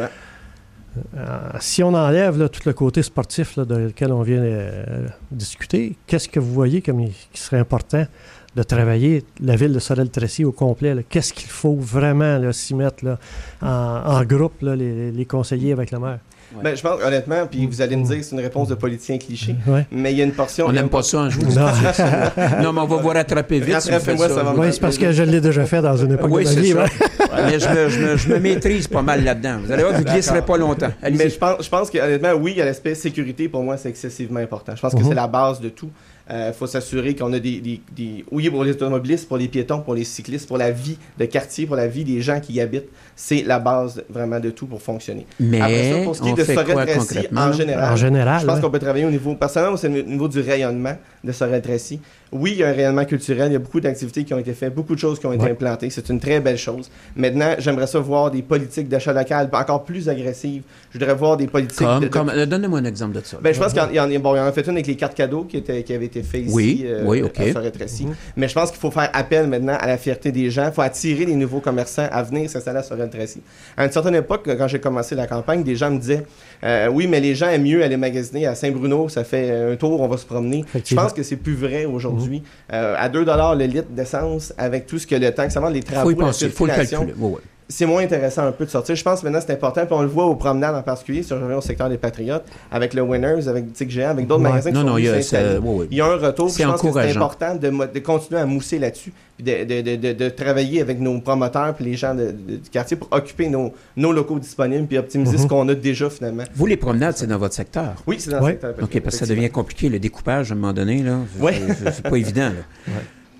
Si on enlève tout le côté sportif de lequel on vient discuter, qu'est-ce que vous voyez qui serait important de travailler la ville de Sorel-Tracy au complet? Qu'est-ce qu'il faut vraiment s'y mettre en groupe, les conseillers avec le maire? Ouais. Ben, je pense, honnêtement, puis vous allez me dire que c'est une réponse de politicien cliché, mais il y a une portion... On n'aime pas ça, je vous dis. Non, mais on va vous rattraper vite. Rattrapez-moi, ça va me... Oui, c'est parce que je l'ai déjà fait dans une époque de ma vie. Mais je me maîtrise pas mal là-dedans. Vous allez voir, vous ne glisserez pas longtemps. Allez-y. Mais je pense que, honnêtement, oui, il y a l'aspect sécurité, pour moi, c'est excessivement important. Je pense que c'est la base de tout. Il faut s'assurer qu'on a oui, pour les automobilistes, pour les piétons, pour les cyclistes, pour la vie de quartier, pour la vie des gens qui y habitent. C'est la base vraiment de tout pour fonctionner. Mais après ça, pour ce qui est de Sorel-Tracy en général, je pense qu'on peut travailler au niveau, personnellement, c'est au niveau du rayonnement de Sorel-Tracy. Oui, il y a un rayonnement culturel, il y a beaucoup d'activités qui ont été faites, beaucoup de choses qui ont été implantées. C'est une très belle chose. Maintenant, j'aimerais ça voir des politiques d'achat local encore plus agressives. Je voudrais voir des politiques... Donnez-moi un exemple de ça. Ben, je pense qu'il y en a fait une avec les cartes cadeaux qui avaient été fait ici à Sorel-Tracy. Mais je pense qu'il faut faire appel maintenant à la fierté des gens. Il faut attirer les nouveaux commerçants à venir s'installer à Sorel-Tracy. À une certaine époque, quand j'ai commencé la campagne, des gens me disaient oui, mais les gens aiment mieux aller magasiner à Saint-Bruno, ça fait un tour, on va se promener. Je pense que c'est plus vrai aujourd'hui. À 2 $ le litre d'essence, avec tout ce que le temps que ça va, les travaux, la circulation, c'est moins intéressant un peu de sortir. Je pense que maintenant c'est important, puis on le voit aux promenades en particulier, si on revient au secteur des Patriotes, avec le Winners, avec Boutique Géant, avec d'autres magasins qui sont venus s'installer. Il y a un retour, je pense que c'est important de continuer à mousser là-dessus, puis de travailler avec nos promoteurs puis les gens du quartier pour occuper nos locaux disponibles puis optimiser ce qu'on a déjà finalement. Vous, les promenades, c'est dans votre secteur? Oui, c'est dans le secteur. OK, parce que ça devient compliqué, le découpage, à un moment donné, là. C'est pas évident, là.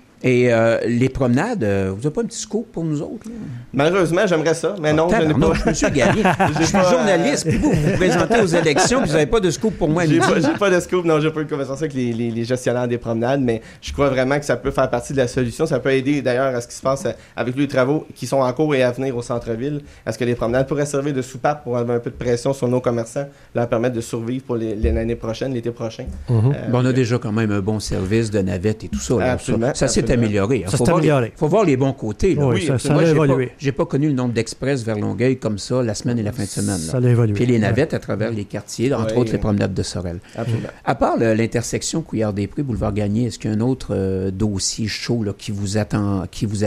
Et les promenades, vous n'avez pas un petit scoop pour nous autres? Là? Malheureusement, j'aimerais ça, mais non, je n'ai pas. Je me suis gagné. Je suis journaliste, puis vous présentez aux élections, puis vous n'avez pas de scoop pour moi. J'ai pas de scoop, non, j'ai pas eu de conversation avec les gestionnaires des promenades, mais je crois vraiment que ça peut faire partie de la solution. Ça peut aider d'ailleurs à ce qui se passe avec les travaux qui sont en cours et à venir au centre-ville. Est-ce que les promenades pourraient servir de soupape pour enlever un peu de pression sur nos commerçants, leur permettre de survivre pour l'année prochaine, l'été prochain? On a déjà quand même un bon service de navette et tout ça. Là, absolument. Ça s'est amélioré. Ça s'est amélioré. Il faut voir les bons côtés. Là. Oui, ça a évolué. J'ai pas connu le nombre d'express vers Longueuil comme ça la semaine et la fin de semaine. Là. Ça a évolué. Puis les navettes à travers les quartiers, entre autres les promenades de Sorel. Absolument. À part l'intersection Couillard-des-Prés, Boulevard Gagné, est-ce qu'il y a un autre dossier chaud là, qui vous attend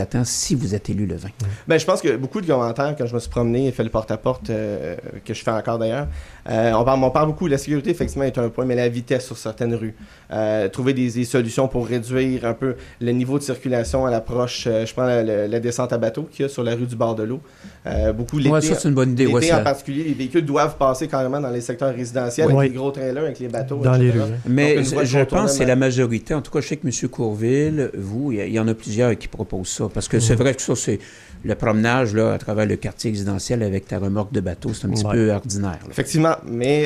si vous êtes élu le 20? Ben, je pense que beaucoup de commentaires quand je me suis promené et fait le porte-à-porte que je fais encore d'ailleurs. On parle beaucoup, la sécurité effectivement est un point, mais la vitesse sur certaines rues. Trouver des solutions pour réduire un peu le niveau de circulation à l'approche. Je prends la descente à bateau qu'il y a sur la rue du bord de l'eau. Beaucoup l'été, ça c'est une bonne idée. L'été en particulier, les véhicules doivent passer carrément dans les secteurs résidentiels avec les gros trailers, avec les bateaux, dans les rues. Mais donc, je pense que c'est la majorité. En tout cas, je sais que M. Courville, vous, il y en a plusieurs qui proposent ça. Parce que c'est vrai que ça, c'est le promenage là, à travers le quartier résidentiel avec ta remorque de bateau, c'est un petit peu ordinaire. Là. Effectivement, mais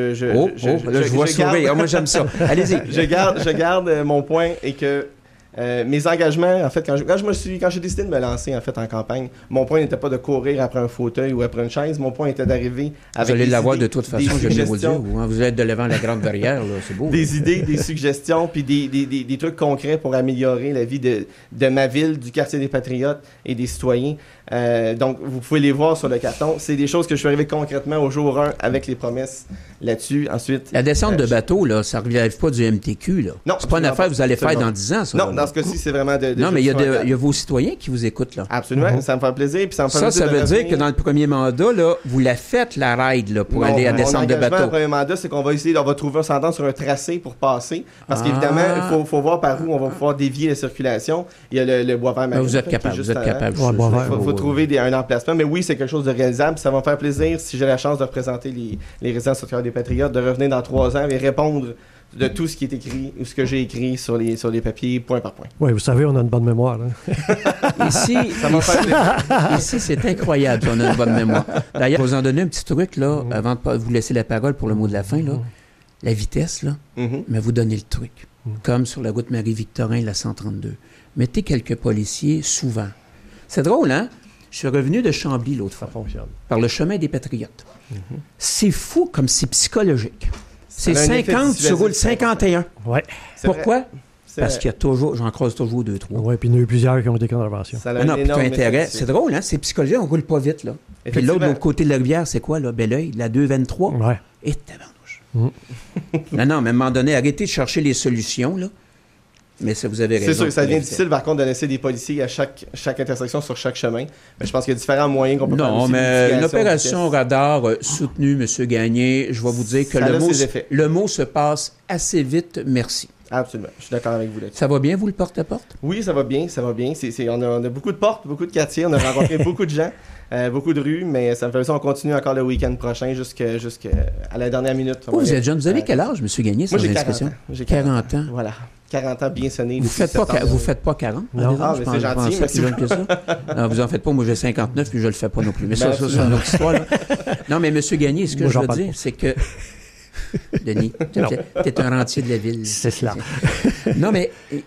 je vois sourire. Moi, j'aime ça. Allez-y. Je garde mon point et que mes engagements, en fait, quand j'ai décidé de me lancer en fait en campagne, mon point n'était pas de courir après un fauteuil ou après une chaise. Mon point était d'arriver avec vous allez l'avoir de toute façon, je vais vous le dire. Vous êtes devant la grande verrière, là, c'est beau. Des idées, des suggestions, puis des trucs concrets pour améliorer la vie de ma ville, du quartier des Patriotes et des citoyens. Donc, vous pouvez les voir sur le carton. C'est des choses que je suis arrivé concrètement au jour 1 avec les promesses là-dessus. Ensuite, la descente de bateau, là, ça ne relève pas du MTQ. Là. Non, c'est pas une affaire que vous allez faire dans 10 ans. Ça, non, dans ce cas-ci, c'est vraiment de non, mais il y a vos citoyens qui vous écoutent. Là. Absolument, ça me fait plaisir. Puis ça veut dire que dans le premier mandat, là, vous la faites, la ride, là, pour aller à descente de bateau. Le premier mandat, c'est qu'on va essayer, on va trouver un s'entendre sur un tracé pour passer. Parce qu'évidemment, il faut voir par où on va pouvoir dévier la circulation. Il y a le bois vert. Vous êtes capable. Il faut trouver un emplacement. Mais oui, c'est quelque chose de réalisable. Ça va me faire plaisir, si j'ai la chance de représenter les résidents sociaux des Patriotes, de revenir dans 3 ans et répondre de tout ce qui est écrit ou ce que j'ai écrit sur les papiers, point par point. Oui, vous savez, on a une bonne mémoire. Hein? Ici, c'est incroyable, on a une bonne mémoire. D'ailleurs, je vais vous en donner un petit truc, là, avant de vous laisser la parole pour le mot de la fin. Là. La vitesse, là, mais vous donnez le truc. Comme sur la route Marie-Victorin, la 132. Mettez quelques policiers souvent. C'est drôle, hein? Je suis revenu de Chambly l'autre fois, par le chemin des Patriotes. C'est fou comme c'est psychologique. C'est 50, tu roules 51. Ouais. Pourquoi? Parce qu'il y a toujours, j'en croise toujours 2-3. Oui, puis il y en a eu plusieurs qui ont des contraventions. Non, puis tu as intérêt. C'est drôle, hein? C'est psychologique, on roule pas vite, là. Puis l'autre côté de la rivière, c'est quoi, là? Belleuil, la 223. Ouais. Et tabarnouche. Non, mais à un moment donné, arrêtez de chercher les solutions, là. Mais ça, vous avez raison. C'est sûr que ça devient difficile, par contre, de laisser des policiers à chaque intersection sur chaque chemin. Mais je pense qu'il y a différents moyens qu'on peut faire. Non, mais une opération radar soutenue, M. Gagné, je vais vous dire que le mot se passe assez vite. Merci. Absolument. Je suis d'accord avec vous là-dessus. Ça va bien, vous, le porte-à-porte? Oui, ça va bien. On a beaucoup de portes, beaucoup de quartiers. On a rencontré beaucoup de gens, beaucoup de rues, mais ça me fait ça. On continue encore le week-end prochain jusqu'à la dernière minute. Vous êtes jeune. Vous avez quel âge, M. Gagné? Moi, j'ai 40 ans. J'ai 40 ans. Voilà. 40 ans bien sonné. Vous faites pas 40? Non, mais c'est gentil. Merci. Que ça. Non, vous en faites pas. Moi, j'ai 59 puis je le fais pas non plus. Mais ça, c'est une autre histoire. Là. Non, mais M. Gagné, ce que je veux dire, c'est que... Denis, t'es un rentier de la ville. C'est cela. Non, mais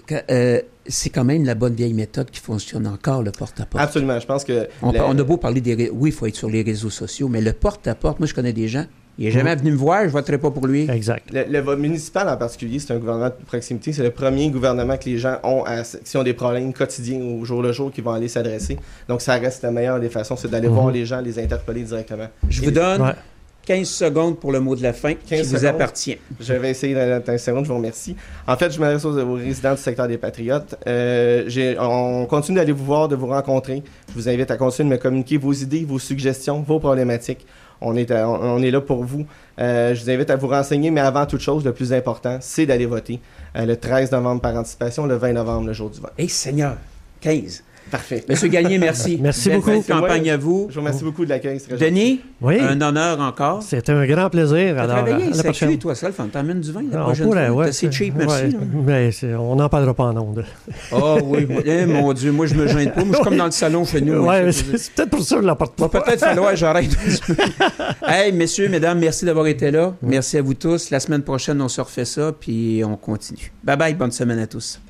c'est quand même la bonne vieille méthode qui fonctionne encore, le porte-à-porte. Absolument. Je pense que... On a beau parler oui, il faut être sur les réseaux sociaux, mais le porte-à-porte, moi, je connais des gens, il n'est jamais venu me voir, je ne voterai pas pour lui. Exact. Le vote municipal en particulier, c'est un gouvernement de proximité. C'est le premier gouvernement que les gens ont qui ont des problèmes quotidiens au jour le jour qui vont aller s'adresser. Donc, ça reste la meilleure des façons, c'est d'aller voir les gens, les interpeller directement. Je vous donne 15 secondes pour le mot de la fin qui vous appartient. Je vais essayer dans 15 secondes, je vous remercie. En fait, je m'adresse aux résidents du secteur des Patriotes. On continue d'aller vous voir, de vous rencontrer. Je vous invite à continuer de me communiquer vos idées, vos suggestions, vos problématiques. On est là pour vous. Je vous invite à vous renseigner, mais avant toute chose, le plus important, c'est d'aller voter. Le 13 novembre par anticipation, le 20 novembre, le jour du vote. Seigneur, 15. Parfait. Monsieur Gagné, merci. Merci Belle beaucoup. Campagne à vous. Je vous remercie beaucoup de l'accueil. Denis, oui. Un honneur encore. C'était un grand plaisir. Tu as travaillé à la prochaine. Toi, ça, le fun. T'emmènes du vin la prochaine fois. C'est cheap, merci. Mais on n'en parlera pas en ondes. Oh oui, mon Dieu, moi je me gêne pas. Moi je suis comme dans le salon chez nous. C'est peut-être pour ça que je l'apporte pas. Va peut-être falloir que j'arrête. Hey, messieurs, mesdames, merci d'avoir été là. Merci à vous tous. La semaine prochaine, on se refait ça, puis on continue. Bye bye, bonne semaine à tous.